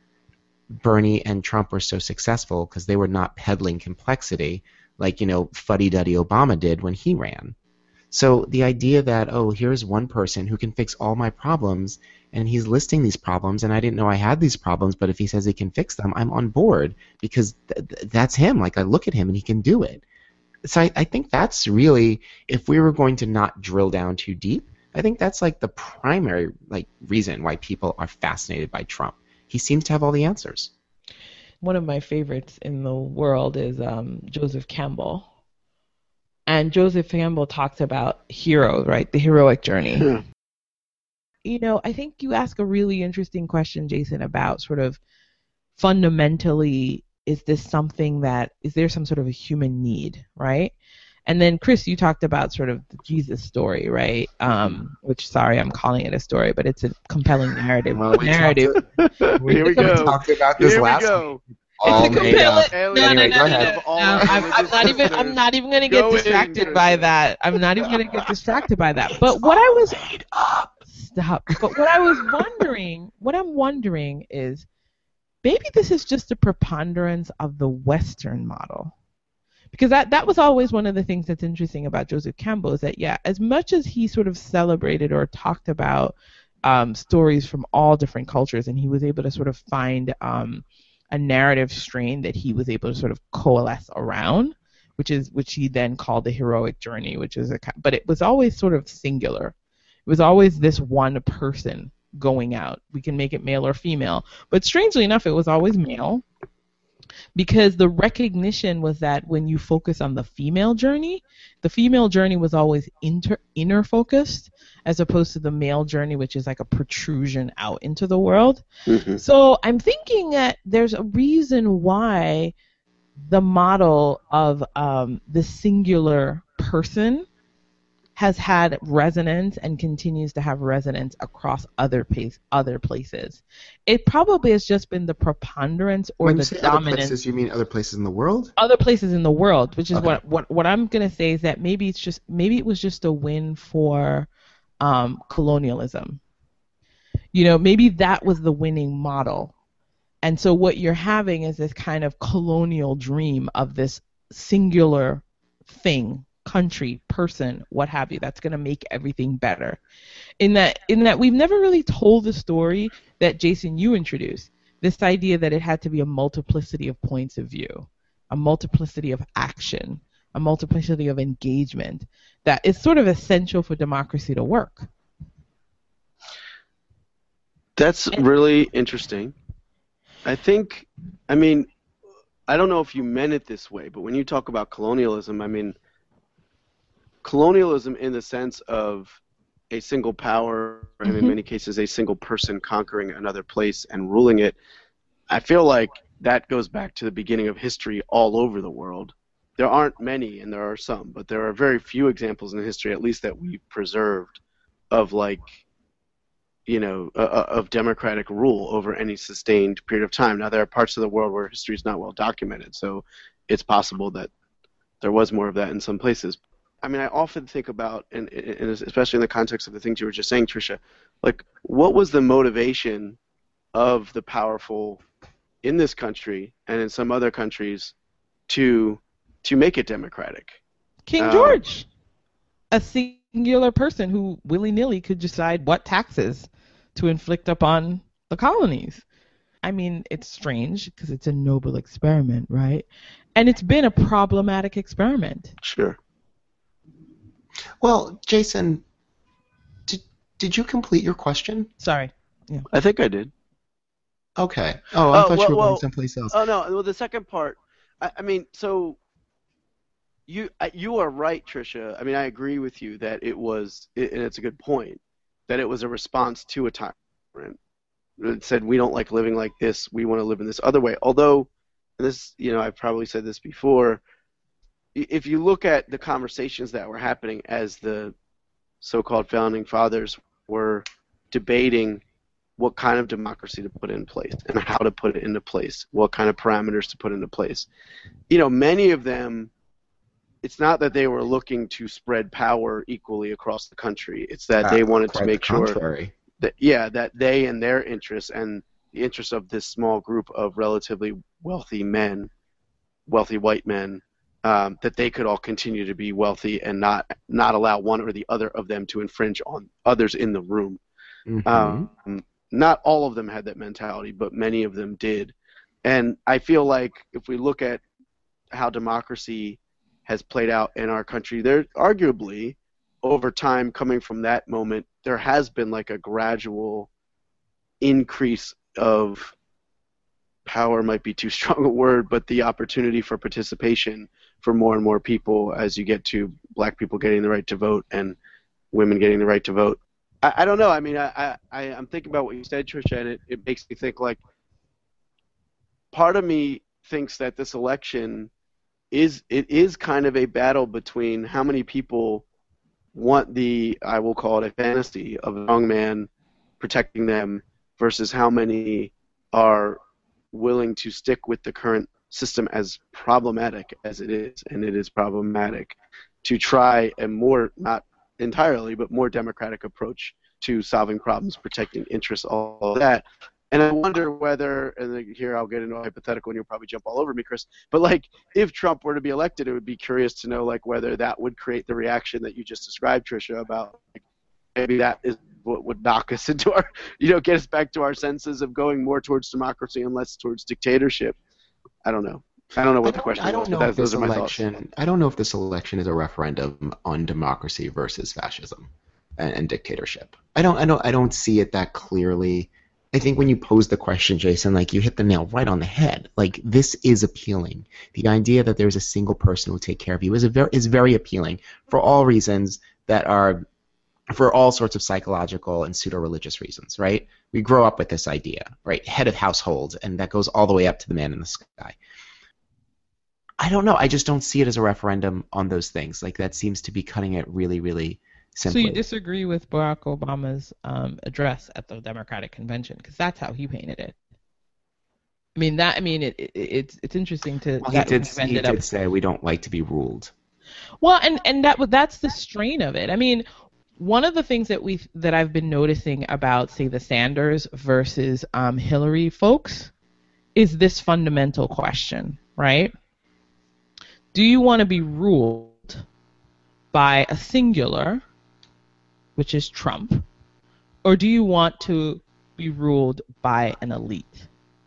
Bernie and Trump were so successful because they were not peddling complexity like, you know, fuddy-duddy Obama did when he ran. So the idea that, oh, here's one person who can fix all my problems, and he's listing these problems, and I didn't know I had these problems, but if he says he can fix them, I'm on board, because th- th- that's him. Like, I look at him, and he can do it. So I, I think that's really, if we were going to not drill down too deep, I think that's like the primary like reason why people are fascinated by Trump. He seems to have all the answers. One of my favorites in the world is um, Joseph Campbell. And Joseph Campbell talks about hero, right? The heroic journey. Yeah. You know, I think you ask a really interesting question, Jason, about sort of fundamentally, is this something that, is there some sort of a human need, right? And then Chris, you talked about sort of the Jesus story, right? Um, which, sorry, I'm calling it a story, but it's a compelling narrative. Well, we narrative. Talked, we, Here we go. talked about this Here we last go. week. All It's a made up. compelling. No, no, Anyway, no, go no, ahead. no. no I'm, I'm not even. I'm not even gonna get Go in, distracted by Trisha. that. I'm not even gonna get distracted by that. But what I was stop. But what I was wondering, what I'm wondering is, maybe this is just a preponderance of the Western model. Because that, that was always one of the things that's interesting about Joseph Campbell, is that, yeah, as much as he sort of celebrated or talked about um, stories from all different cultures, and he was able to sort of find um, a narrative strain that he was able to sort of coalesce around, which is which he then called the heroic journey, which is a, but it was always sort of singular. It was always this one person going out. We can make it male or female, but strangely enough, it was always male. Because the recognition was that when you focus on the female journey, the female journey was always inter- inner focused, as opposed to the male journey, which is like a protrusion out into the world. Mm-hmm. So I'm thinking that there's a reason why the model of um, the singular person has had resonance and continues to have resonance across other pace, other places. It probably has just been the preponderance or When the you say other dominance. places, you mean other places in the world? Other places in the world, which is Okay. what, what what I'm gonna say is that maybe it's just maybe it was just a win for um, colonialism. You know, maybe that was the winning model, and so what you're having is this kind of colonial dream of this singular thing, country, person, what have you, that's going to make everything better. In that, in that we've never really told the story that, Jason, you introduced, this idea that it had to be a multiplicity of points of view, a multiplicity of action, a multiplicity of engagement, that is sort of essential for democracy to work. That's really interesting. I think, I mean, I don't know if you meant it this way, but when you talk about colonialism, I mean, colonialism in the sense of a single power, and Mhm. in many cases a single person conquering another place and ruling it, I feel like that goes back to the beginning of history all over the world. There aren't many, and there are some, but there are very few examples in history, at least that we've preserved, of like, you know, uh, of democratic rule over any sustained period of time. Now, there are parts of the world where history is not well documented, so it's possible that there was more of that in some places. I mean, I often think about, and, and especially in the context of the things you were just saying, Trisha, like, what was the motivation of the powerful in this country and in some other countries to to make it democratic? King Um, George, a singular person who willy-nilly could decide what taxes to inflict upon the colonies. I mean, it's strange because it's a noble experiment, right? And it's been a problematic experiment. Sure. Well, Jason, did, did you complete your question? Sorry. I think I did. Okay. Oh, I Oh, thought well- you were well, going someplace else. Oh no! Well, the second part, I, I mean, so you I- you are right, Trisha. I mean, I agree with you that it was, and it's a good point, that it was a response to a tyrant. It said, we don't like living like this. We want to live in this other way. Although, and this, you know, I've probably said this before. i- If you look at the conversations that were happening as the so-called founding fathers were debating what kind of democracy to put in place and how to put it into place, what kind of parameters to put into place. You know, many of them, it's not that they were looking to spread power equally across the country. It's that they Uh, wanted to quite make the sure contrary. that, yeah, that they and their interests and the interests of this small group of relatively wealthy men, wealthy white men, um, that they could all continue to be wealthy and not not allow one or the other of them to infringe on others in the room. Mhm. Um, not all of them had that mentality, but many of them did. And I feel like if we look at how democracy has played out in our country, there arguably, over time, coming from that moment, there has been like a gradual increase of power, might be too strong a word, but the opportunity for participation for more and more people as you get to black people getting the right to vote and women getting the right to vote. I, I don't know. I mean, I, I, I'm thinking about what you said, Trisha, and it, it makes me think like part of me thinks that this election is it is kind of a battle between how many people want the, I will call it a fantasy of a young man protecting them versus how many are willing to stick with the current system as problematic as it is, and it is problematic, to try a more, not entirely, but more democratic approach to solving problems, protecting interests, all of that. And I wonder whether, and here I'll get into a hypothetical and you'll probably jump all over me, Chris, but like if Trump were to be elected, it would be curious to know like whether that would create the reaction that you just described, Tricia, about like, maybe that is what would knock us into our, you know, get us back to our senses of going more towards democracy and less towards dictatorship. I don't know. I don't know what the question is. I don't was, know but if that, this those are my election. thoughts. I don't know if this election is a referendum on democracy versus fascism and, and dictatorship. I don't. I don't. I don't see it that clearly. I think when you pose the question, Jason, like you hit the nail right on the head. Like this is appealing. The idea that there's a single person who will take care of you is a very is very appealing for all reasons that are, for all sorts of psychological and pseudo-religious reasons, right? We grow up with this idea, right? Head of household, and that goes all the way up to the man in the sky. I don't know. I just don't see it as a referendum on those things. Like that seems to be cutting it really, really simply. So you disagree with Barack Obama's um, address at the Democratic Convention because that's how he painted it. I mean that. I mean it. it it's it's interesting to. Well, he did. He did up, say we don't like to be ruled. Well, and and that that's the strain of it. I mean, one of the things that we that I've been noticing about, say, the Sanders versus um, Hillary folks is this fundamental question, right? Do you want to be ruled by a singular, which is Trump, or do you want to be ruled by an elite?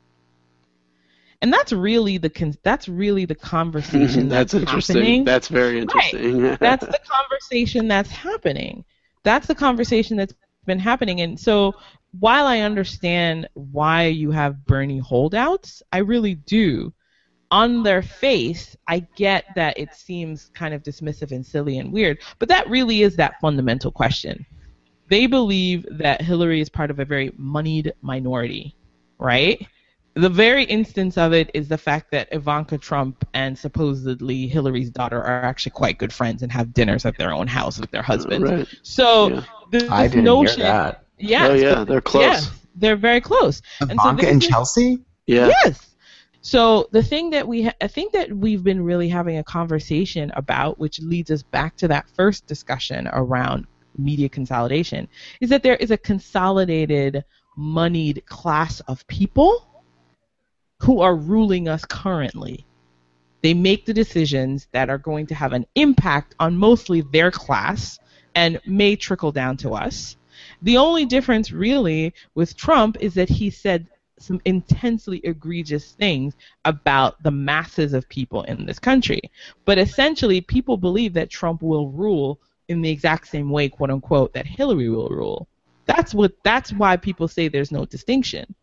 And that's really the con- that's really the conversation that's, that's interesting. happening. That's very interesting. Right. That's the conversation that's happening. That's the conversation that's been happening. And so while I understand why you have Bernie holdouts, I really do. On their face, I get that it seems kind of dismissive and silly and weird, but that really is that fundamental question. They believe that Hillary is part of a very moneyed minority, right? The very instance of it is the fact that Ivanka Trump and supposedly Hillary's daughter are actually quite good friends and have dinners at their own house with their husbands. Right. So yeah. this I didn't notion, hear that. Yeah, oh yeah, they're close. Yeah, they're very close. Ivanka and, so and is, Chelsea? Yeah. Yes. So the thing that we, ha- I think that we've been really having a conversation about, which leads us back to that first discussion around media consolidation, is that there is a consolidated, moneyed class of people who are ruling us currently. They make the decisions that are going to have an impact on mostly their class and may trickle down to us. The only difference really with Trump is that he said some intensely egregious things about the masses of people in this country. But essentially, people believe that Trump will rule in the exact same way, quote unquote, that Hillary will rule. That's what. That's why people say there's no distinction.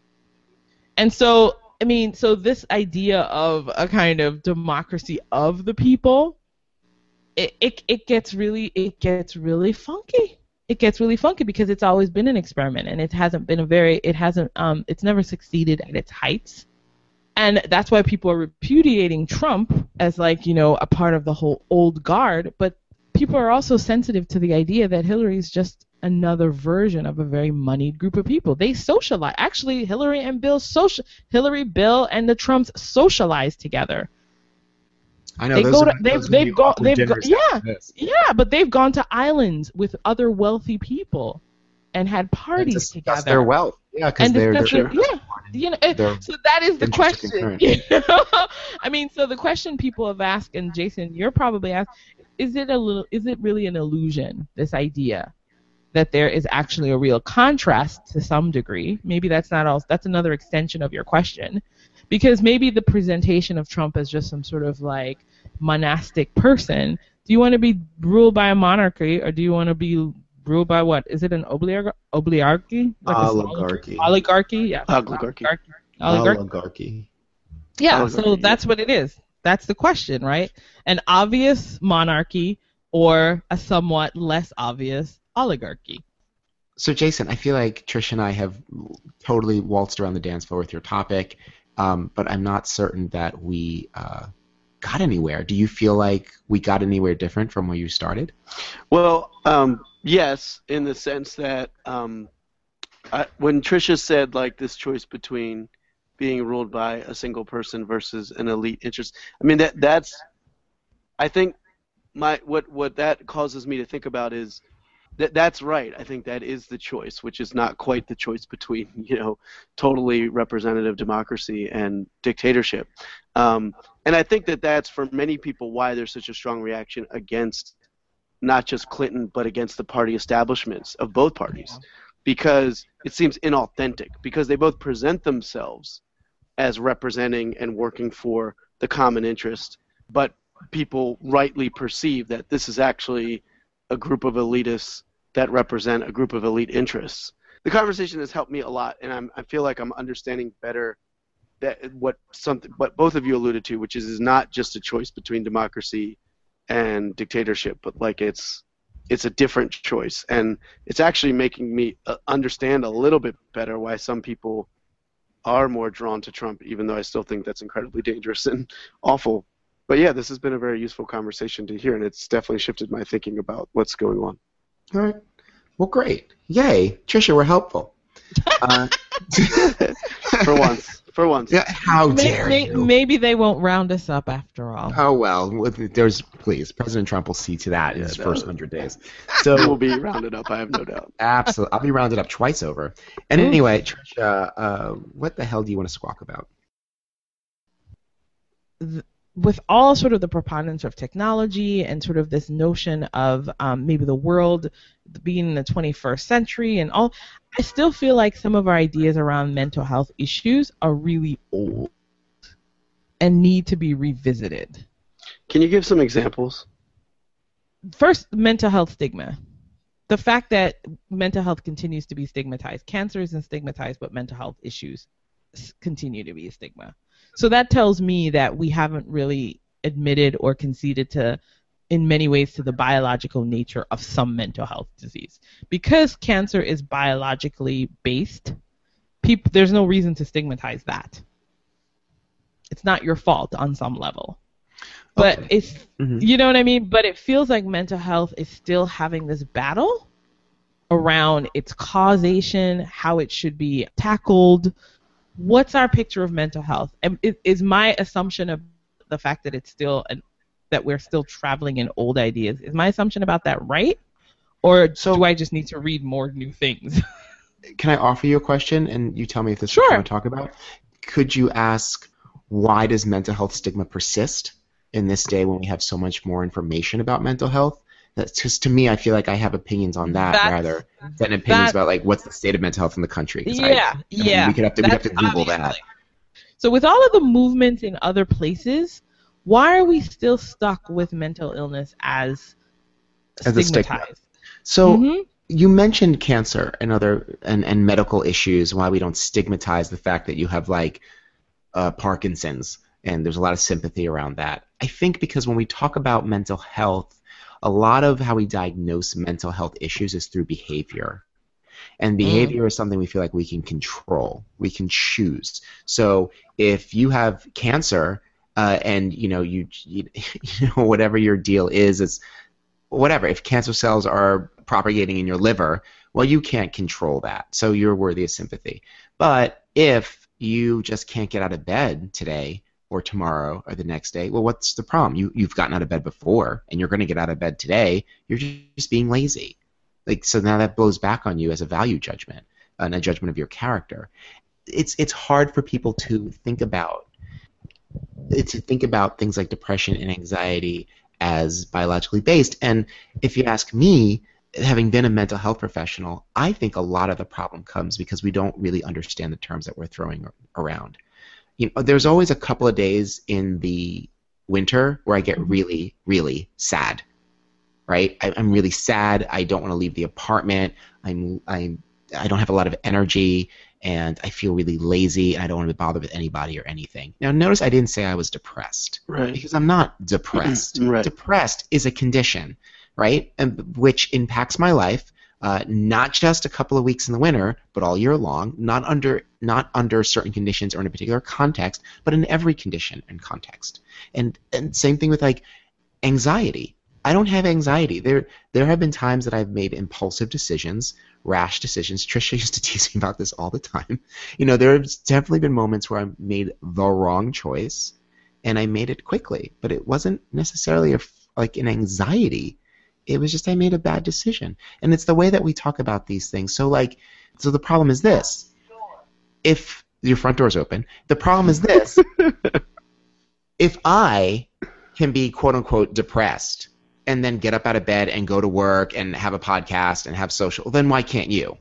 And so, I mean, so this idea of a kind of democracy of the people, it it, it gets really it gets really funky. It gets really funky because it's always been an experiment and it hasn't been a very it hasn't um it's never succeeded at its heights. And that's why people are repudiating Trump as like, you know, a part of the whole old guard, but people are also sensitive to the idea that Hillary is just another version of a very moneyed group of people. They socialize. Actually, Hillary and Bill social Hillary, Bill and the Trumps socialize together. I know they those go are, to, they've those they've gone they've go, dinners yeah like this. yeah but they've gone to islands with other wealthy people and had parties discuss together. their wealth. Yeah, because and they're, discuss they're it- yeah you know it- they're so that is the interesting question. current. You know? I mean, so the question people have asked, and Jason, you're probably asked, is it a little is it really an illusion, this idea that there is actually a real contrast to some degree? Maybe that's not all that's another extension of your question, because maybe the presentation of Trump as just some sort of like monastic person. Do you want to be ruled by a monarchy, or do you want to be ruled by what? Is it an obligar- oligarchy? Like a small- Oligarchy. Oligarchy, yeah. Oligarchy. Oligarchy. Oligarchy. Oligarchy. Yeah, so Oligarchy, that's what it is. That's the question, right? An obvious monarchy or a somewhat less obvious oligarchy. So, Jason, I feel like Trish and I have totally waltzed around the dance floor with your topic. um, but I'm not certain that we uh, got anywhere. Do you feel like we got anywhere different from where you started? Well, um, yes, in the sense that um, I, when Tricia said like this choice between being ruled by a single person versus an elite interest, I mean that that's I think my what what that causes me to think about is that that's right. I think that is the choice, which is not quite the choice between, you know, totally representative democracy and dictatorship. Um, and I think that that's for many people why there's such a strong reaction against not just Clinton but against the party establishments of both parties, because it seems inauthentic, because they both present themselves as representing and working for the common interest, but people rightly perceive that this is actually a group of elitists that represent a group of elite interests. The conversation has helped me a lot, and I'm, I feel like I'm understanding better that what something what both of you alluded to, which is, is not just a choice between democracy and dictatorship, but like it's it's a different choice, and it's actually making me uh, understand a little bit better why some people are more drawn to Trump, even though I still think that's incredibly dangerous and awful. But yeah, this has been a very useful conversation to hear, and it's definitely shifted my thinking about what's going on. All right. Well, great. Yay. Tricia, we're helpful. Uh, for once. For once. Yeah, how dare maybe, you? Maybe they won't round us up after all. Oh, well, there's, please, President Trump will see to that in Yeah, his no. first hundred days. So So we'll be rounded up, I have no doubt. absolutely. I'll be rounded up twice over. And anyway, Tricia, uh, what the hell do you want to squawk about? Th- with all sort of the preponderance of technology and sort of this notion of um, maybe the world being in the twenty-first century and all, I still feel like some of our ideas around mental health issues are really old and need to be revisited. Can you give some examples? First, mental health stigma. The fact that mental health continues to be stigmatized. Cancer isn't stigmatized, but mental health issues s- continue to be a stigma. So that tells me that we haven't really admitted or conceded to, in many ways, to the biological nature of some mental health disease. Because cancer is biologically based, peop- there's no reason to stigmatize that. It's not your fault on some level. But Okay. it's, Mm-hmm. you know what I mean? But it feels like mental health is still having this battle around its causation, how it should be tackled. What's our picture of mental health? And is, is my assumption of the fact that it's still an, that we're still traveling in old ideas, is my assumption about that right? Or So- do I just need to read more new things? Can I offer you a question, and you tell me if this is Sure. what you want to talk about? Could you ask, why does mental health stigma persist in this day when we have so much more information about mental health? That's just, to me, I feel like I have opinions on that That's- rather than opinions that- about like what's the state of mental health in the country. 'Cause I- Yeah, I mean, yeah. we could have to we have to That's Google that. obviously. So with all of the movements in other places, why are we still stuck with mental illness as, As a stigma. stigmatized? So Mhm. you mentioned cancer and other and, and medical issues, why we don't stigmatize the fact that you have like uh, Parkinson's, and there's a lot of sympathy around that. I think because when we talk about mental health, a lot of how we diagnose mental health issues is through behavior. And behavior mm. is something we feel like we can control. We can choose. So if you have cancer uh, and you know you, you you know whatever your deal is, it's whatever. If cancer cells are propagating in your liver, well, you can't control that. So you're worthy of sympathy. But if you just can't get out of bed today or tomorrow or the next day, well, what's the problem? You, you've gotten out of bed before, and you're going to get out of bed today. You're just being lazy. Like, so now that blows back on you as a value judgment and a judgment of your character. It's it's hard for people to think about to think about things like depression and anxiety as biologically based. And if you ask me, having been a mental health professional, I think a lot of the problem comes because we don't really understand the terms that we're throwing around. You know, there's always a couple of days in the winter where I get really, really sad. Right? I, I'm really sad. I don't want to leave the apartment. I'm I'm I don't have a lot of energy, and I feel really lazy. And I don't want to bother with anybody or anything. Now, notice I didn't say I was depressed, Right? Because I'm not depressed. Right. Depressed is a condition, right? And which impacts my life, Uh, not just a couple of weeks in the winter, but all year long, not under not under certain conditions or in a particular context, but in every condition and context. And and same thing with like anxiety. I don't have anxiety. There there have been times that I've made impulsive decisions, rash decisions. Trisha used to tease me about this all the time. You know, there have definitely been moments where I made the wrong choice, and I made it quickly, but it wasn't necessarily a, like an anxiety. It was just I made a bad decision. And it's the way that we talk about these things. So like, so the problem is this. If your front door's open, the problem is this. If I can be quote unquote depressed and then get up out of bed and go to work and have a podcast and have social, then why can't you?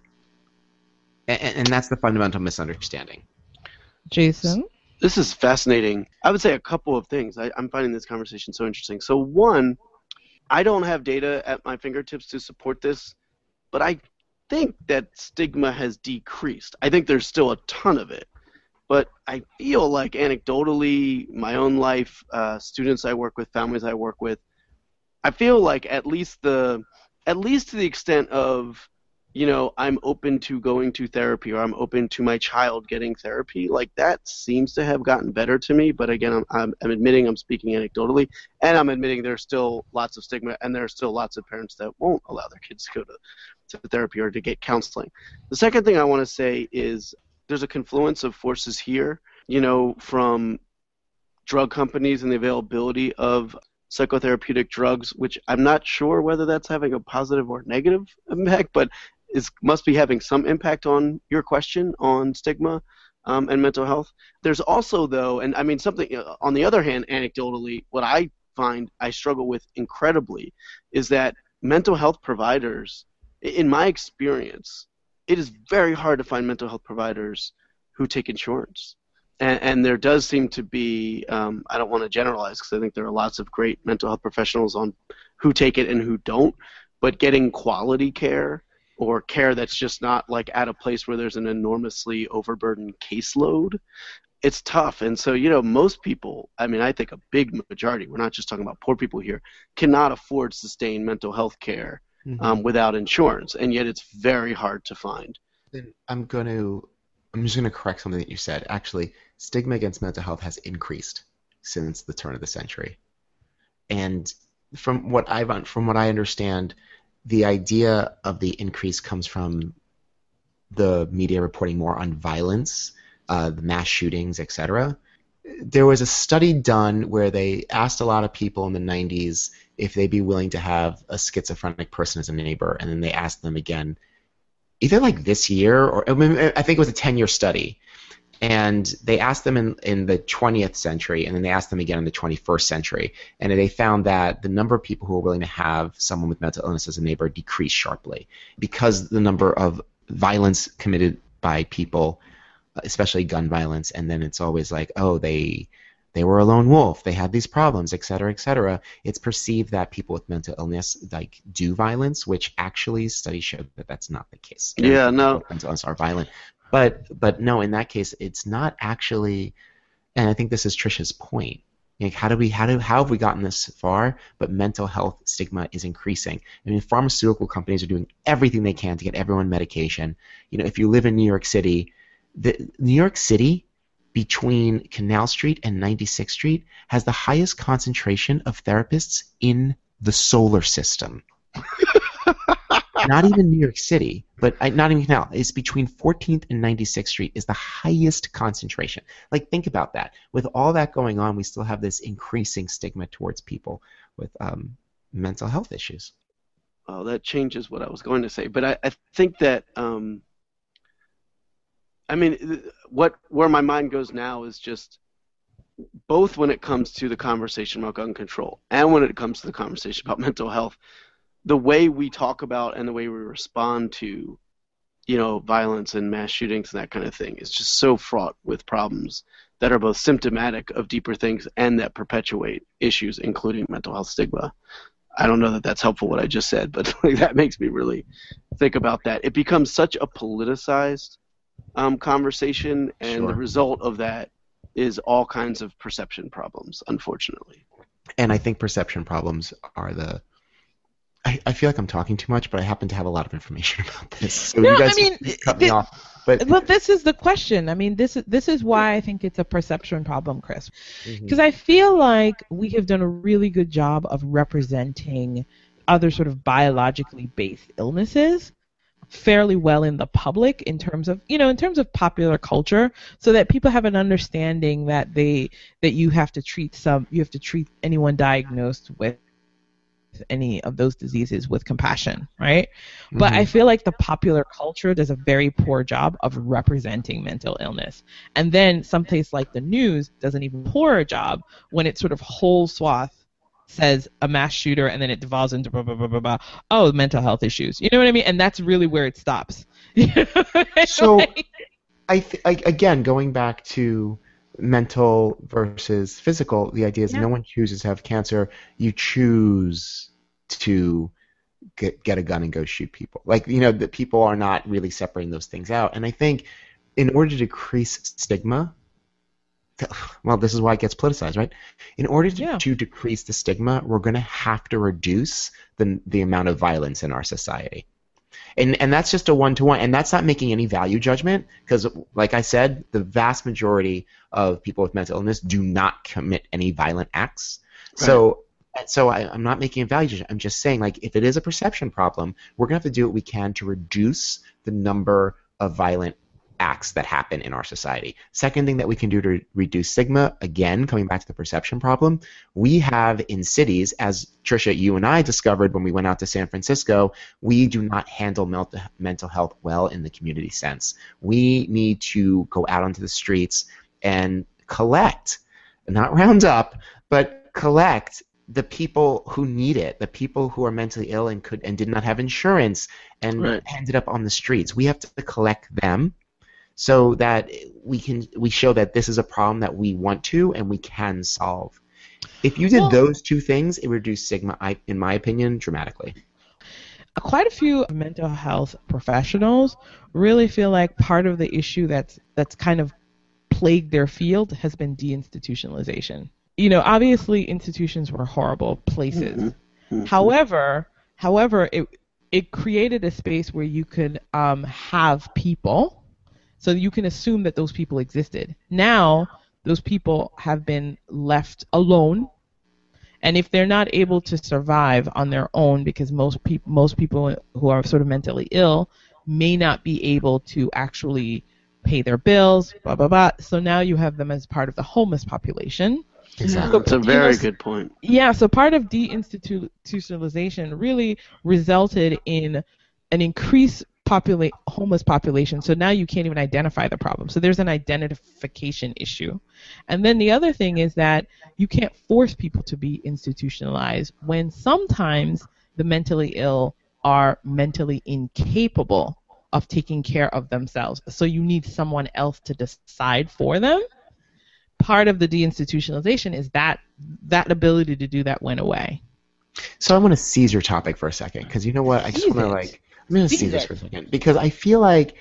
And, and that's the fundamental misunderstanding. Jason? This is fascinating. I would say a couple of things. I, I'm finding this conversation so interesting. So one, I don't have data at my fingertips to support this, but I think that stigma has decreased. I think there's still a ton of it, but I feel like anecdotally, my own life, uh, students I work with, families I work with, I feel like at least the, at least to the extent of, you know, I'm open to going to therapy or I'm open to my child getting therapy, like that seems to have gotten better to me. But again, I'm, I'm, I'm admitting I'm speaking anecdotally, and I'm admitting there's still lots of stigma, and there are still lots of parents that won't allow their kids to go to, to therapy or to get counseling. The second thing I want to say is there's a confluence of forces here, you know, from drug companies and the availability of psychotherapeutic drugs, which I'm not sure whether that's having a positive or negative impact, but is must be having some impact on your question on stigma um, and mental health. There's also, though, and I mean something, uh, on the other hand, anecdotally, what I find I struggle with incredibly is that mental health providers, in my experience, it is very hard to find mental health providers who take insurance. And, and there does seem to be, um, I don't want to generalize because I think there are lots of great mental health professionals on who take it and who don't, but getting quality care or care that's just not like at a place where there's an enormously overburdened caseload, it's tough. And so, you know, most people, I mean, I think a big majority, we're not just talking about poor people here, cannot afford sustained mental health care mm-hmm. um, without insurance. And yet it's very hard to find. Then I'm going to, I'm just going to correct something that you said. Actually, stigma against mental health has increased since the turn of the century. And from what I've, from what I understand, the idea of the increase comes from the media reporting more on violence, uh, the mass shootings, et cetera. There was a study done where they asked a lot of people in the nineties if they'd be willing to have a schizophrenic person as a neighbor, and then they asked them again, either like this year or I, mean, I think it was a ten-year study. And they asked them in, in the twentieth century, and then they asked them again in the twenty-first century, and they found that the number of people who were willing to have someone with mental illness as a neighbor decreased sharply because the number of violence committed by people, especially gun violence, and then it's always like, oh, they they were a lone wolf, they had these problems, et cetera, et cetera. It's perceived that people with mental illness like do violence, which actually studies show that that's not the case. Yeah, no. Mental illness are violent. But but no, in that case, it's not actually, and I think this is Trisha's point. Like, how do we how do how have we gotten this far? But mental health stigma is increasing. I mean, pharmaceutical companies are doing everything they can to get everyone medication. You know, if you live in New York City, the New York City between Canal Street and ninety-sixth Street has the highest concentration of therapists in the solar system. Not even New York City, but I, not even Canal. It's between fourteenth and ninety-sixth Street is the highest concentration. Like, think about that. With all that going on, we still have this increasing stigma towards people with um, mental health issues. Oh, that changes what I was going to say. But I, I think that, um, I mean, what where my mind goes now is just both when it comes to the conversation about gun control and when it comes to the conversation about mental health, the way we talk about and the way we respond to, you know, violence and mass shootings and that kind of thing is just so fraught with problems that are both symptomatic of deeper things and that perpetuate issues, including mental health stigma. I don't know that that's helpful what I just said, but like, that makes me really think about that. It becomes such a politicized um, conversation, and Sure. the result of that is all kinds of perception problems, unfortunately. And I think perception problems are the I, I feel like I'm talking too much, but I happen to have a lot of information about this. So No, you guys I mean, please cut me th- off. But But this is the question. I mean, this is this is why I think it's a perception problem, Chris. Mhm. Because I feel like we have done a really good job of representing other sort of biologically based illnesses fairly well in the public in terms of, you know, in terms of popular culture, so that people have an understanding that they that you have to treat some you have to treat anyone diagnosed with any of those diseases with compassion, right? But I Mhm. feel like the popular culture does a very poor job of representing mental illness. And then someplace like the news does an even poorer job when it sort of whole swath says a mass shooter and then it devolves into blah, blah, blah, blah, blah. Oh, mental health issues. You know what I mean? And that's really where it stops. So Like, I, th- I again going back to mental versus physical, the idea is Yeah. no one chooses to have cancer. You choose to get get a gun and go shoot people. Like, you know, that people are not really separating those things out. And I think in order to decrease stigma, well, this is why it gets politicized, right? In order to, Yeah. to decrease the stigma, we're going to have to reduce the the amount of violence in our society. And and that's just a one-to-one, and that's not making any value judgment, because, like I said, the vast majority of people with mental illness do not commit any violent acts. So so I, I'm not making a value judgment. I'm just saying, like, if it is a perception problem, we're gonna have to do what we can to reduce the number of violent acts that happen in our society. Second thing that we can do to reduce stigma, again, coming back to the perception problem, we have in cities, as Trisha, you and I discovered when we went out to San Francisco, we do not handle mel- mental health well in the community sense. We need to go out onto the streets and collect, not round up, but collect the people who need it, the people who are mentally ill and could and did not have insurance and Right. ended up on the streets. We have to collect them so that we can we show that this is a problem that we want to and we can solve. If you did Well- those two things, it would reduce stigma, I, in my opinion, dramatically. quite a few mental health professionals really feel like part of the issue that's that's kind of plagued their field has been deinstitutionalization. You know, obviously institutions were horrible places. Mhm. However, however, it it created a space where you could um, have people, so you can assume that those people existed. Now, those people have been left alone, and if they're not able to survive on their own, because most people most people who are sort of mentally ill may not be able to actually pay their bills, blah blah blah. So now you have them as part of the homeless population. Exactly. That's a You very know, good point. Yeah, so part of deinstitutionalization really resulted in an increased popula- homeless population. So now you can't even identify the problem. So there's an identification issue. And then the other thing is that you can't force people to be institutionalized when sometimes the mentally ill are mentally incapable of taking care of themselves. So you need someone else to decide for them. Part of the deinstitutionalization is that that ability to do that went away. So I want to seize your topic for a second, because you know what? I just Seize want to it. like I'm going to Seize seize this it. for a second, because I feel like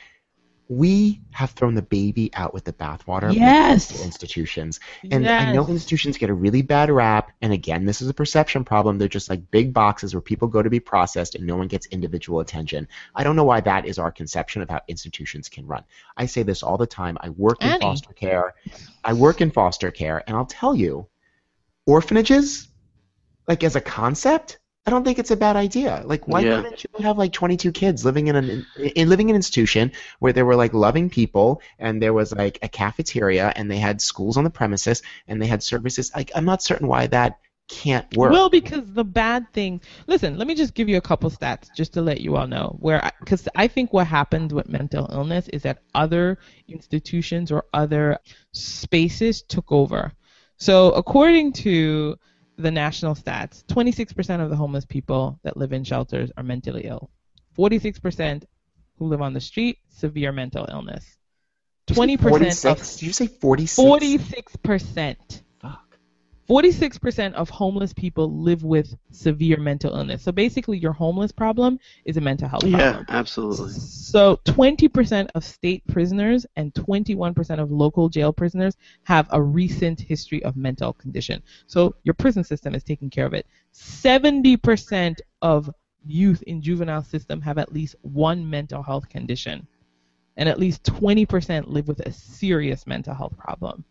we have thrown the baby out with the bathwater Yes. with institutions. And I know Yes. institutions get a really bad rap, and again, this is a perception problem. They're just like big boxes where people go to be processed and no one gets individual attention. I don't know why that is our conception of how institutions can run. I say this all the time. I work in Annie. foster care. I work in foster care, and I'll tell you, orphanages, like as a concept, I don't think it's a bad idea. Like, why Yeah. couldn't you have like twenty-two kids living in an in living in an institution where there were like loving people and there was like a cafeteria and they had schools on the premises and they had services? Like, I'm not certain why that can't work. Well, because the bad thing. Listen, let me just give you a couple stats just to let you all know where, because I, I think what happened with mental illness is that other institutions or other spaces took over. So according to the national stats, twenty-six percent of the homeless people that live in shelters are mentally ill. forty-six percent who live on the street, severe mental illness. twenty percent forty-six? of Did you say forty-six? forty-six percent. Fuck. forty-six percent of homeless people live with severe mental illness. So basically your homeless problem is a mental health problem. Yeah, absolutely. So twenty percent of state prisoners and twenty-one percent of local jail prisoners have a recent history of mental condition. So your prison system is taking care of it. seventy percent of youth in juvenile system have at least one mental health condition, and at least twenty percent live with a serious mental health problem.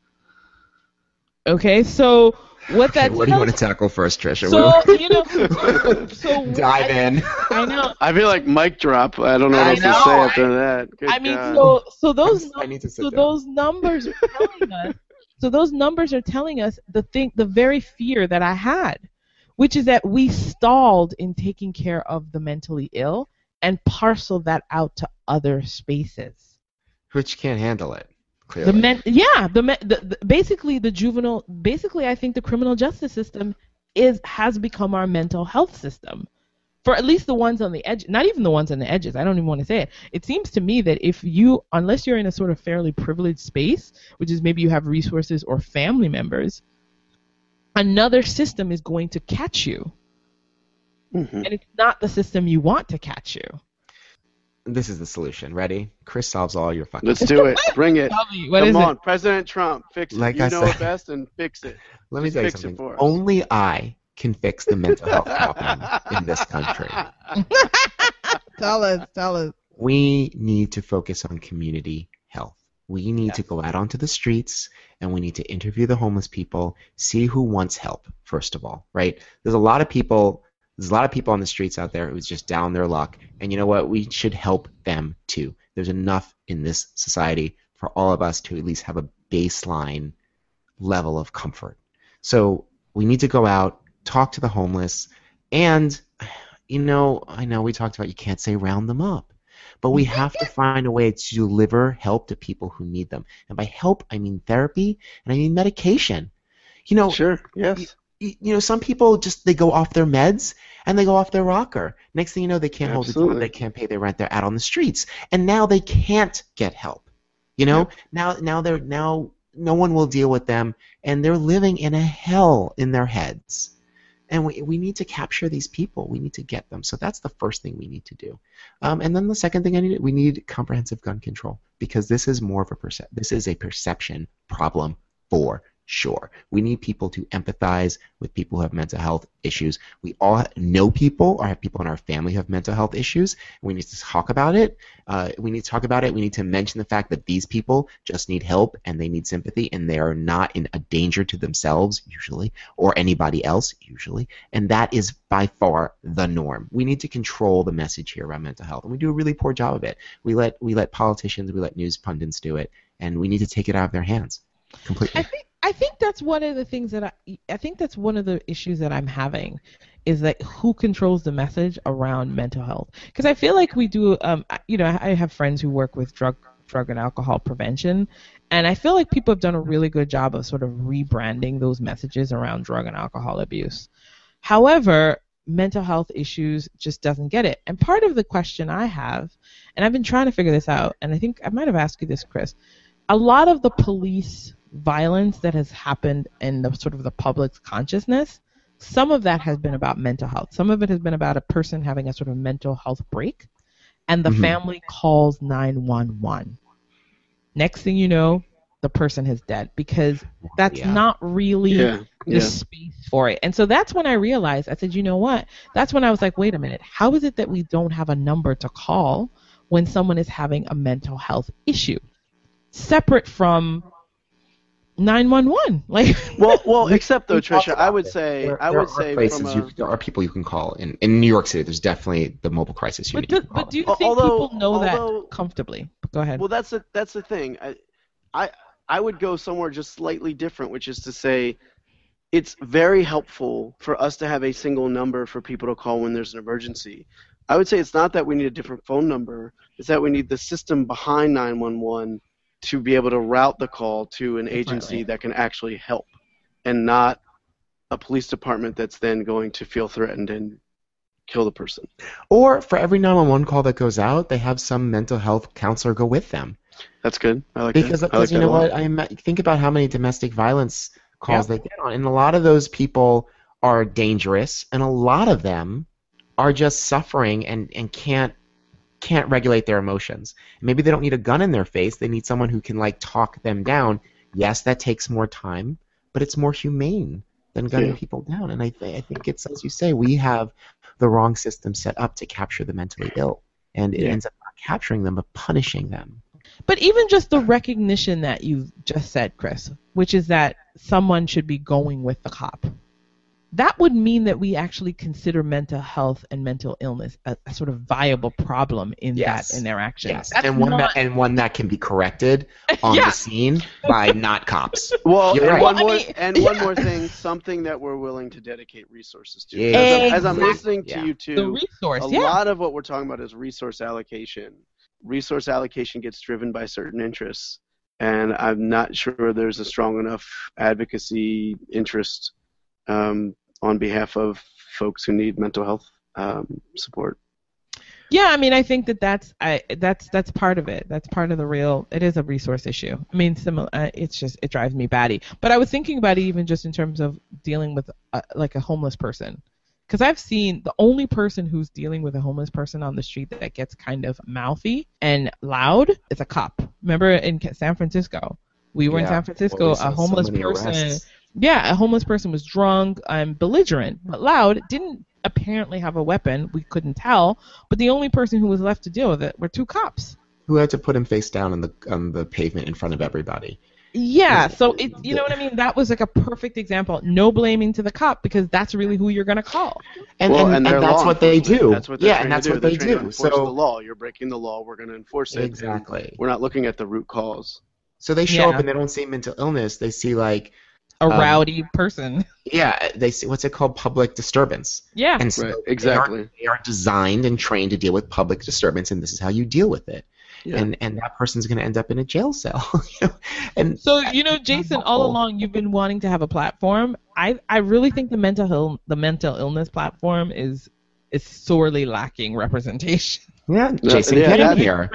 Okay, so what Okay, that what do you want to tells- tackle first, Trisha? So What- you know, so Dive I, in. I know. I feel like mic drop. I don't know what I else know, to say I- after that. Good I mean, God. so so those I'm- I need to sit so down. those numbers are telling us. So those numbers are telling us the thing, the very fear that I had, which is that we stalled in taking care of the mentally ill and parceled that out to other spaces. Which can't handle it, clearly. The men, yeah, the, men, the, the basically the juvenile, basically I think the criminal justice system is has become our mental health system. For at least the ones on the edge, not even the ones on the edges. I don't even want to say it. It seems to me that if you, unless you're in a sort of fairly privileged space, which is maybe you have resources or family members, another system is going to catch you. Mhm. And it's not the system you want to catch you. This is the solution. Ready? Chris solves all your fucking. Let's do it. Bring it. Tell me, what Come is on, it? President Trump, fix it. Like you I know said- it best, and fix it. Let me Just tell you fix it something. for us. Only I can fix the mental health problem in this country. Tell us, tell us. We need to focus on community health. We need to go out onto the streets and we need to interview the homeless people, see who wants help, first of all, right? There's a lot of people there's a lot of people on the streets out there who's just down their luck. And you know what? We should help them too. There's enough in this society for all of us to at least have a baseline level of comfort. So we need to go out, talk to the homeless, and you know, I know we talked about you can't say round them up. But we have to find a way to deliver help to people who need them. And by help, I mean therapy and I mean medication. You know, Sure. Yes. you, you know, some people just they go off their meds and they go off their rocker. Next thing you know, they can't hold a job, Absolutely. they can't pay their rent, they're out on the streets, and now they can't get help. You know, Yep. now now they're now no one will deal with them, and they're living in a hell in their heads. And we, we need to capture these people. We need to get them. So that's the first thing we need to do. Um, and then the second thing I need, we need comprehensive gun control, because this is more of a perce- this is a perception problem for sure. We need people to empathize with people who have mental health issues. We all know people or have people in our family who have mental health issues. We need to talk about it. Uh, we need to talk about it. We need to mention the fact that these people just need help and they need sympathy, and they are not in a danger to themselves usually or anybody else usually. And that is by far the norm. We need to control the message here around mental health, and we do a really poor job of it. We let we let politicians, we let news pundits do it, and we need to take it out of their hands completely. I think I think that's one of the things that I I think that's one of the issues that I'm having, is that who controls the message around mental health? Because I feel like we do. Um, I- you know, I have friends who work with drug drug and alcohol prevention, and I feel like people have done a really good job of sort of rebranding those messages around drug and alcohol abuse. However, mental health issues just doesn't get it. And part of the question I have, and I've been trying to figure this out, and I think I might have asked you this, Chris. A lot of the police violence that has happened in the sort of the public's consciousness, some of that has been about mental health. Some of it has been about a person having a sort of mental health break, and the Mhm. family calls nine one one. Next thing you know, the person is dead, because that's Yeah. not really Yeah. the Yeah. space for it. And so that's when I realized, I said, you know what? That's when I was like, wait a minute, how is it that we don't have a number to call when someone is having a mental health issue, separate from nine one one? Like, Well, well, except though, We talked Trisha, I about would this. say, There- I there would are say places from a, you, there are people you can call in in New York City. There's definitely the mobile crisis but unit. do, you can call but do you Al- think although- people know although- that comfortably? Go ahead. well, that's the that's the thing. I, I I would go somewhere just slightly different, which is to say, it's very helpful for us to have a single number for people to call when there's an emergency. I would say it's not that we need a different phone number; it's that we need the system behind nine one one to be able to route the call to an agency Differently. that can actually help, and not a police department that's then going to feel threatened and kill the person. Or for every nine one one call that goes out, they have some mental health counselor go with them. That's good. I like Because, that. I because like you that know a lot. what, I ima- think about how many domestic violence calls they get on, and a lot of those people are dangerous, and a lot of them are just suffering and, and can't can't regulate their emotions. Maybe they don't need a gun in their face; they need someone who can like talk them down. Yes, that takes more time, but it's more humane than gunning Yeah. people down. And I, th- I think it's as you say, we have the wrong system set up to capture the mentally ill. And it Yeah. ends up not capturing them, but punishing them. But even just the recognition that you just said, Chris, which is that someone should be going with the cop, that would mean that we actually consider mental health and mental illness a, a sort of viable problem in Yes. that interaction. Yes, That's and one not, that and one that can be corrected on Yeah. the scene by not cops. Well, You're and right. one Well, I more mean, and one yeah. more thing, something that we're willing to dedicate resources to. Yeah. As, I'm, as I'm Exactly. listening to Yeah. you the two, resource. a yeah. lot of what we're talking about is resource allocation. Resource allocation gets driven by certain interests, and I'm not sure there's a strong enough advocacy interest um, on behalf of folks who need mental health um, support. Yeah, I mean, I think that that's I that's that's part of it. That's part of the real. It is a resource issue. I mean, similar. Uh, it's just it drives me batty. But I was thinking about it even just in terms of dealing with uh like a homeless person, because I've seen the only person who's dealing with a homeless person on the street that gets kind of mouthy and loud is a cop. Remember in Ca- San Francisco, we were in Yeah. San Francisco. Well, we a saw so homeless many person. arrests. Yeah, a homeless person was drunk, um, belligerent, but loud. Didn't apparently have a weapon. We couldn't tell. But the only person who was left to deal with it were two cops. Who had to put him face down on the on the pavement in front of everybody. Yeah, so it, you know what I mean? That was like a perfect example. No blaming to the cop because that's really who you're gonna call. And, Well, and, and and they're that's law what they enforcement. do. That's what they're yeah, trained and that's to do. what They're they trained to do. enforce So the law. You're breaking the law. We're going to enforce it. exactly. We're not looking at the root cause. So they show up Yeah. and they don't see mental illness. They see like A Um, rowdy person. yeah, they see what's it called, public disturbance. Yeah. And so Right, they exactly. are, they are designed and trained to deal with public disturbance, and this is how you deal with it. Yeah. And and that person's going to end up in a jail cell. you know? And So you know, Jason, all helpful. along you've been wanting to have a platform. I I really think the mental Ill- the mental illness platform is is sorely lacking representation. yeah, Yeah, Jason, yeah, get in that- here.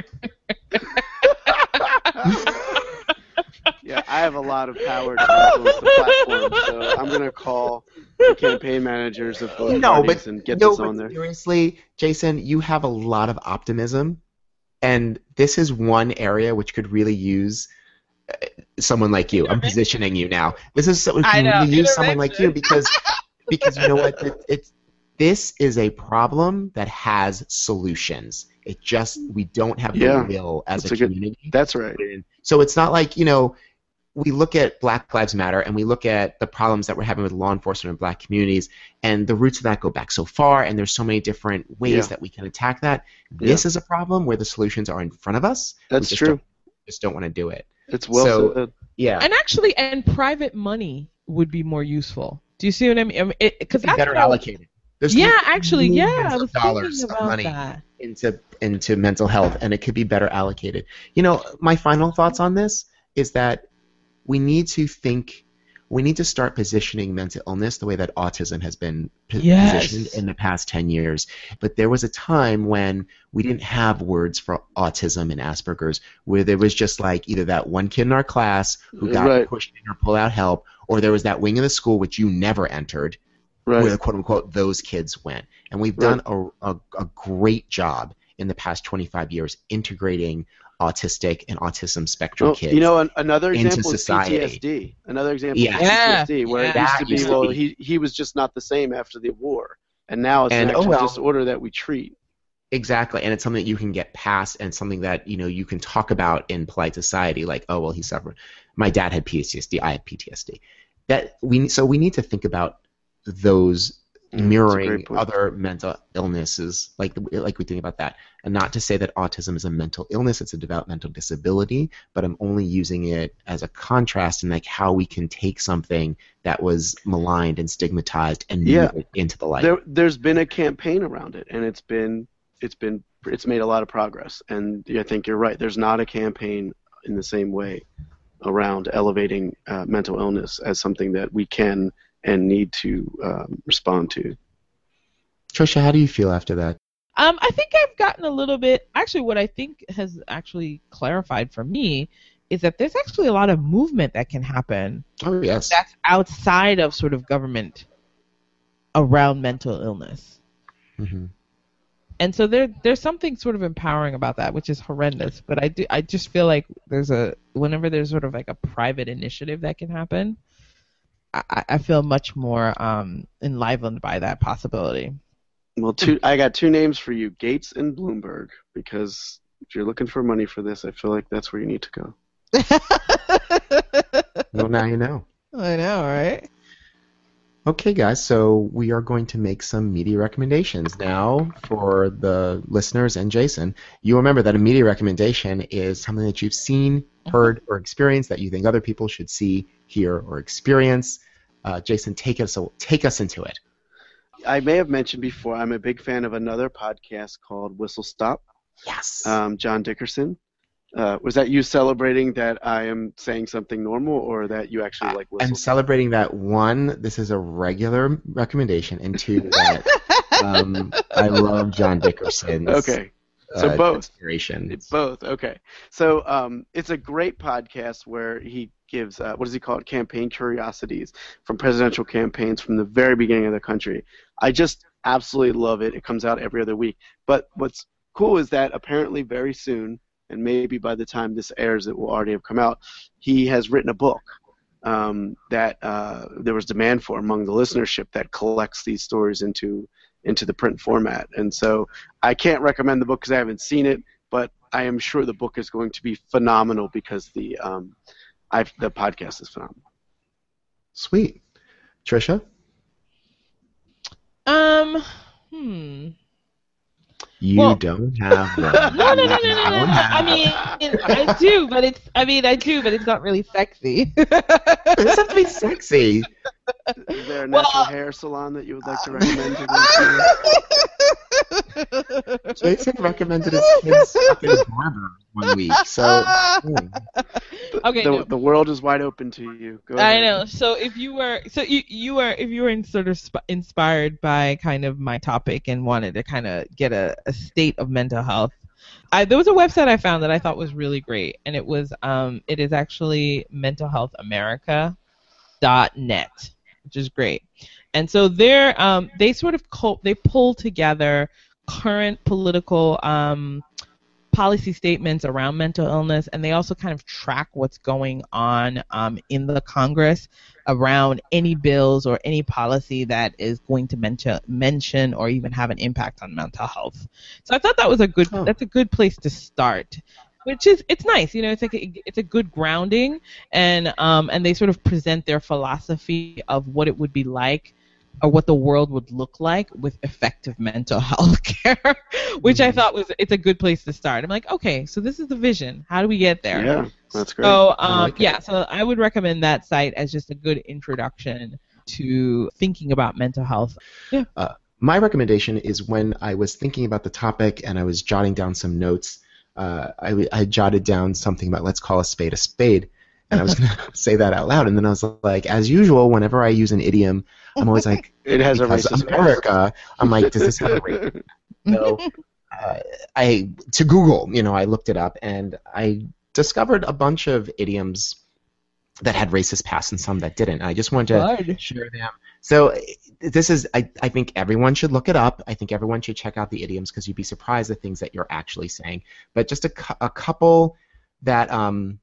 Yeah, I have a lot of power to influence the platform, so I'm going to call the campaign managers of both No, parties but and get no, this but on there. seriously, Jason, you have a lot of optimism, and this is one area which could really use uh, someone like you. I'm positioning you now. This is so- I can know, really use someone like you intervention. because because you know what? It, it's this is a problem that has solutions. It just we don't have the Yeah, will as that's a a good- community. That's right. So it's not like, you know, we look at Black Lives Matter and we look at the problems that we're having with law enforcement in black communities, and the roots of that go back so far, and there's so many different ways Yeah. that we can attack that. This is a problem where the solutions are in front of us. We That's just true. Don't, just don't want to do it. It's well So- said. Yeah. And actually, and private money would be more useful. Do you see what I mean? I mean, it, Could cause be that's better what I- allocated. There's Yeah, actually, yeah. millions I of was dollars thinking of about money that. into into mental health, and it could be better allocated. You know, my final thoughts on this is that we need to think, we need to start positioning mental illness the way that autism has been p- Yes. positioned in the past ten years. But there was a time when we didn't have words for autism and Asperger's, where there was just like either that one kid in our class who got Right. pushed in or pulled out help, or there was that wing of the school which you never entered, Right. where quote unquote those kids went. And we've Right. done a, a, a great job in the past twenty-five years integrating autistic and autism spectrum Well, kids. you know, an, another into example is society. P T S D. Another example Yeah. is P T S D, where it Yeah. used That to be, used to well, be- he he was just not the same after the war, and now it's And, an oh, actual well. disorder that we treat. Exactly, and it's something that you can get past, and something that you know you can talk about in polite society, like, oh well, he suffered. My dad had P T S D. I have P T S D. That we so we need to think about those Mm, that's a mirroring great point. other mental illnesses, like like we think about that, and not to say that autism is a mental illness; it's a developmental disability. But I'm only using it as a contrast in like how we can take something that was maligned and stigmatized and Yeah. move it into the light. There, there's been a campaign around it, and it's been, it's been, it's made a lot of progress. And I think you're right. There's not a campaign in the same way around elevating uh, mental illness as something that we can and need to um, respond to. Trisha, how do you feel after that? Um, I think I've gotten a little bit. Actually, what I think has actually clarified for me is that there's actually a lot of movement that can happen Oh yes. that's outside of sort of government around mental illness. hmm And so there there's something sort of empowering about that, which is horrendous. But I do I just feel like there's a whenever there's sort of like a private initiative that can happen, I, I feel much more um, enlivened by that possibility. Well, two. I got two names for you, Gates and Bloomberg, because if you're looking for money for this, I feel like that's where you need to go. Well, now you know. I know, right? Okay, guys, so we are going to make some media recommendations now for the listeners and Jason. You remember that a media recommendation is something that you've seen, heard, or experienced that you think other people should see, hear, or experience. Uh, Jason, take us take us into it. I may have mentioned before, I'm a big fan of another podcast called Whistle Stop. Yes. Um, John Dickerson. Uh, was that you celebrating that I am saying something normal, or that you actually like Whistle I'm Stop? celebrating that, one, this is a regular recommendation, and two, that um, I love John Dickerson's Okay. So uh, both. inspiration. It's both. Okay. So um, it's a great podcast where he gives, uh, what does he call it, campaign curiosities from presidential campaigns from the very beginning of the country. I just absolutely love it. It comes out every other week. But what's cool is that apparently very soon, and maybe by the time this airs it will already have come out, he has written a book um, that uh, there was demand for among the listenership that collects these stories into into the print format. And so I can't recommend the book because I haven't seen it, but I am sure the book is going to be phenomenal because the um, I've, the podcast is phenomenal. Sweet. Trisha? Um, hmm. You Well- don't have one. No, no, no, no, no, You no. don't have I mean, I do, but it's. I mean, I do, but it's not really sexy. It doesn't have to be sexy. Is there a Well- natural hair salon that you would like to recommend to go to? Jason recommended his kids fucking barber one week, so hmm. Okay, the, no. the world is wide open to you. Go I ahead. know. So if you were, so you you were, if you were in sort of sp- inspired by kind of my topic and wanted to kind of get a, a state of mental health, I, there was a website I found that I thought was really great, and it was um it is actually mental health america dot net, which is great. And so they're um they sort of co- they pull together current political um policy statements around mental illness, and they also kind of track what's going on um, in the Congress around any bills or any policy that is going to mention, mention or even have an impact on mental health. So I thought that was a good Oh. that's a good place to start. Which is it's nice, you know, it's like a, it's a good grounding, and um and they sort of present their philosophy of what it would be like, or what the world would look like with effective mental health care, which I thought was it's a good place to start. I'm like, okay, so this is the vision. How do we get there? Yeah, that's great. So I um, like it. yeah, so I would recommend that site as just a good introduction to thinking about mental health. Yeah. My recommendation is when I was thinking about the topic and I was jotting down some notes, uh, I, I jotted down something about let's call a spade a spade, and I was going to say that out loud, and then I was like, as usual, whenever I use an idiom, I'm always like, It has a because racist America, I'm like, does this have a racist? So uh, I to Google, you know, I looked it up and I discovered a bunch of idioms that had racist past and some that didn't. I just wanted to Good. share them. So this is, I, I think everyone should look it up. I think everyone should check out the idioms because you'd be surprised at things that you're actually saying. But just a, cou- a couple that um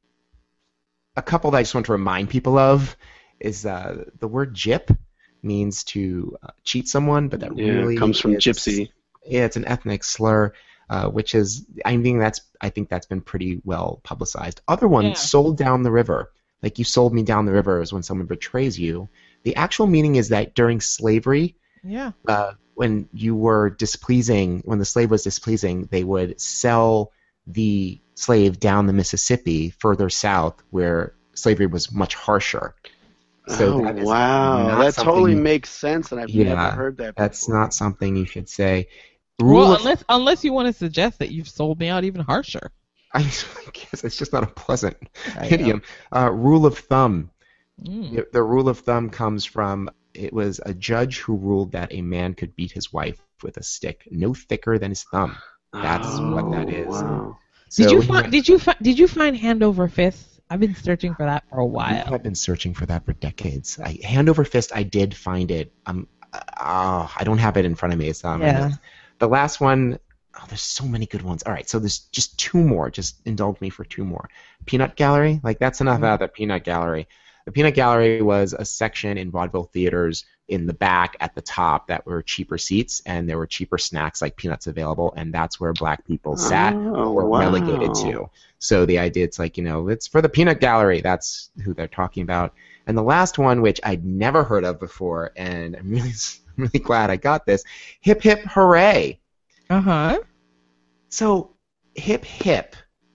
a couple that I just want to remind people of is uh, the word gyp means to uh, cheat someone, but that Yeah, really it comes from is- gypsy. Yeah, it's an ethnic slur, uh, which is I think that's I think that's been pretty well publicized. Other one, Yeah. sold down the river, like you sold me down the river, is when someone betrays you. The actual meaning is that during slavery, Yeah. uh, when you were displeasing, when the slave was displeasing, they would sell the slave down the Mississippi further south, where slavery was much harsher. So oh, that is wow. not That something totally you- makes sense, and I've Yeah, never heard that That's before. not something you should say. Rule Well, of unless unless you want to suggest that you've sold me out even harsher. I guess it's just not a pleasant I know. idiom. Uh, rule of thumb. Mm. The, the rule of thumb comes from it was a judge who ruled that a man could beat his wife with a stick no thicker than his thumb. That's what that is. Oh, Wow. So Did you he find went- did you fi- did you find hand over fist? I've been searching for that for a while. I've been searching for that for decades. I, hand over fist, I did find it. Um, uh, I don't have it in front of me. It's on my Yeah. notes. The last one, oh, there's so many good ones. All right, so there's just two more. Just indulge me for two more. Peanut Gallery, like that's enough out of the Peanut Gallery. The Peanut Gallery was a section in vaudeville theaters in the back at the top that were cheaper seats, and there were cheaper snacks like peanuts available, and that's where black people sat Oh, or were wow. relegated to. So the idea, it's like, you know, it's for the Peanut Gallery. That's who they're talking about. And the last one, which I'd never heard of before, and I'm really, I'm really glad I got this, Hip Hip Hooray. Uh-huh. So hip hip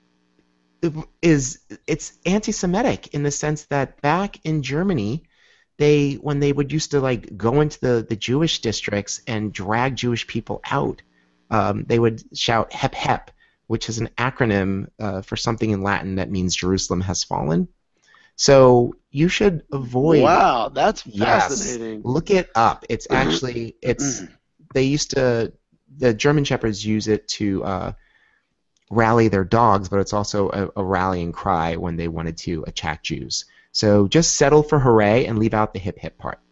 is it's anti-Semitic in the sense that back in Germany, they when they would used to like go into the, the Jewish districts and drag Jewish people out, um, they would shout hep hep, which is an acronym uh, for something in Latin that means Jerusalem has fallen. So you should avoid. Wow, that's Yes, fascinating. look it up. It's actually it's they used to the German Shepherds use it to uh, rally their dogs, but it's also a, a rallying cry when they wanted to attack Jews. So just settle for hooray and leave out the hip hip part.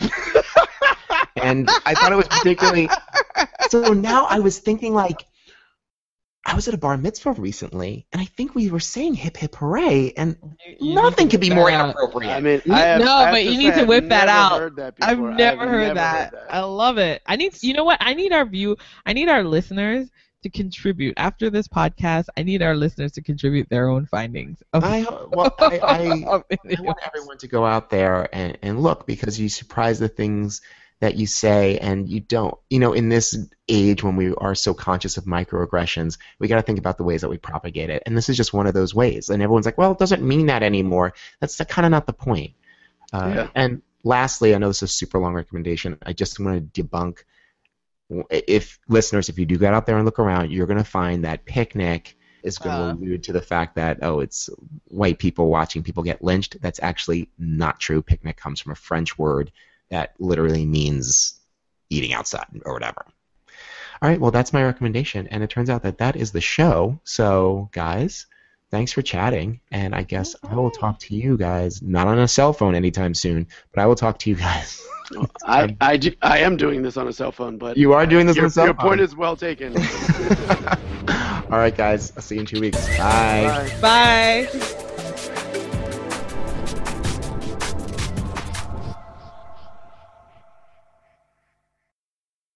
And I thought it was particularly. So now I was thinking, like, I was at a bar mitzvah recently, and I think we were saying hip hip hooray, and You nothing need to could be whip more that out. inappropriate. I mean, You- I have, no, I have but to you say, need to I've whip that never out. Heard that I've before. never, I've heard, never that. heard I love it. I need, you know what? I need our view. I need our listeners to contribute after this podcast. I need our listeners to contribute their own findings. Of, I, well, I, I, of I idioms. want everyone to go out there and, and look, because you surprise the things that you say and you don't. You know, in this age when we are so conscious of microaggressions, we got to think about the ways that we propagate it. And this is just one of those ways. And everyone's like, well, it doesn't mean that anymore. That's kind of not the point. Uh, Yeah. And lastly, I know this is a super long recommendation. I just want to debunk. If listeners, if you do get out there and look around, you're going to find that picnic is going to Uh. allude to the fact that, oh, it's white people watching people get lynched. That's actually not true. Picnic comes from a French word that literally means eating outside or whatever. All right, well, that's my recommendation, and it turns out that that is the show. So, guys, thanks for chatting, and I guess I will talk to you guys, not on a cell phone anytime soon, but I will talk to you guys. I, I, do, I am doing this on a cell phone, but You are doing this your, on a cell your phone. point is well taken. All right, guys, I'll see you in two weeks. Bye. Bye. Bye.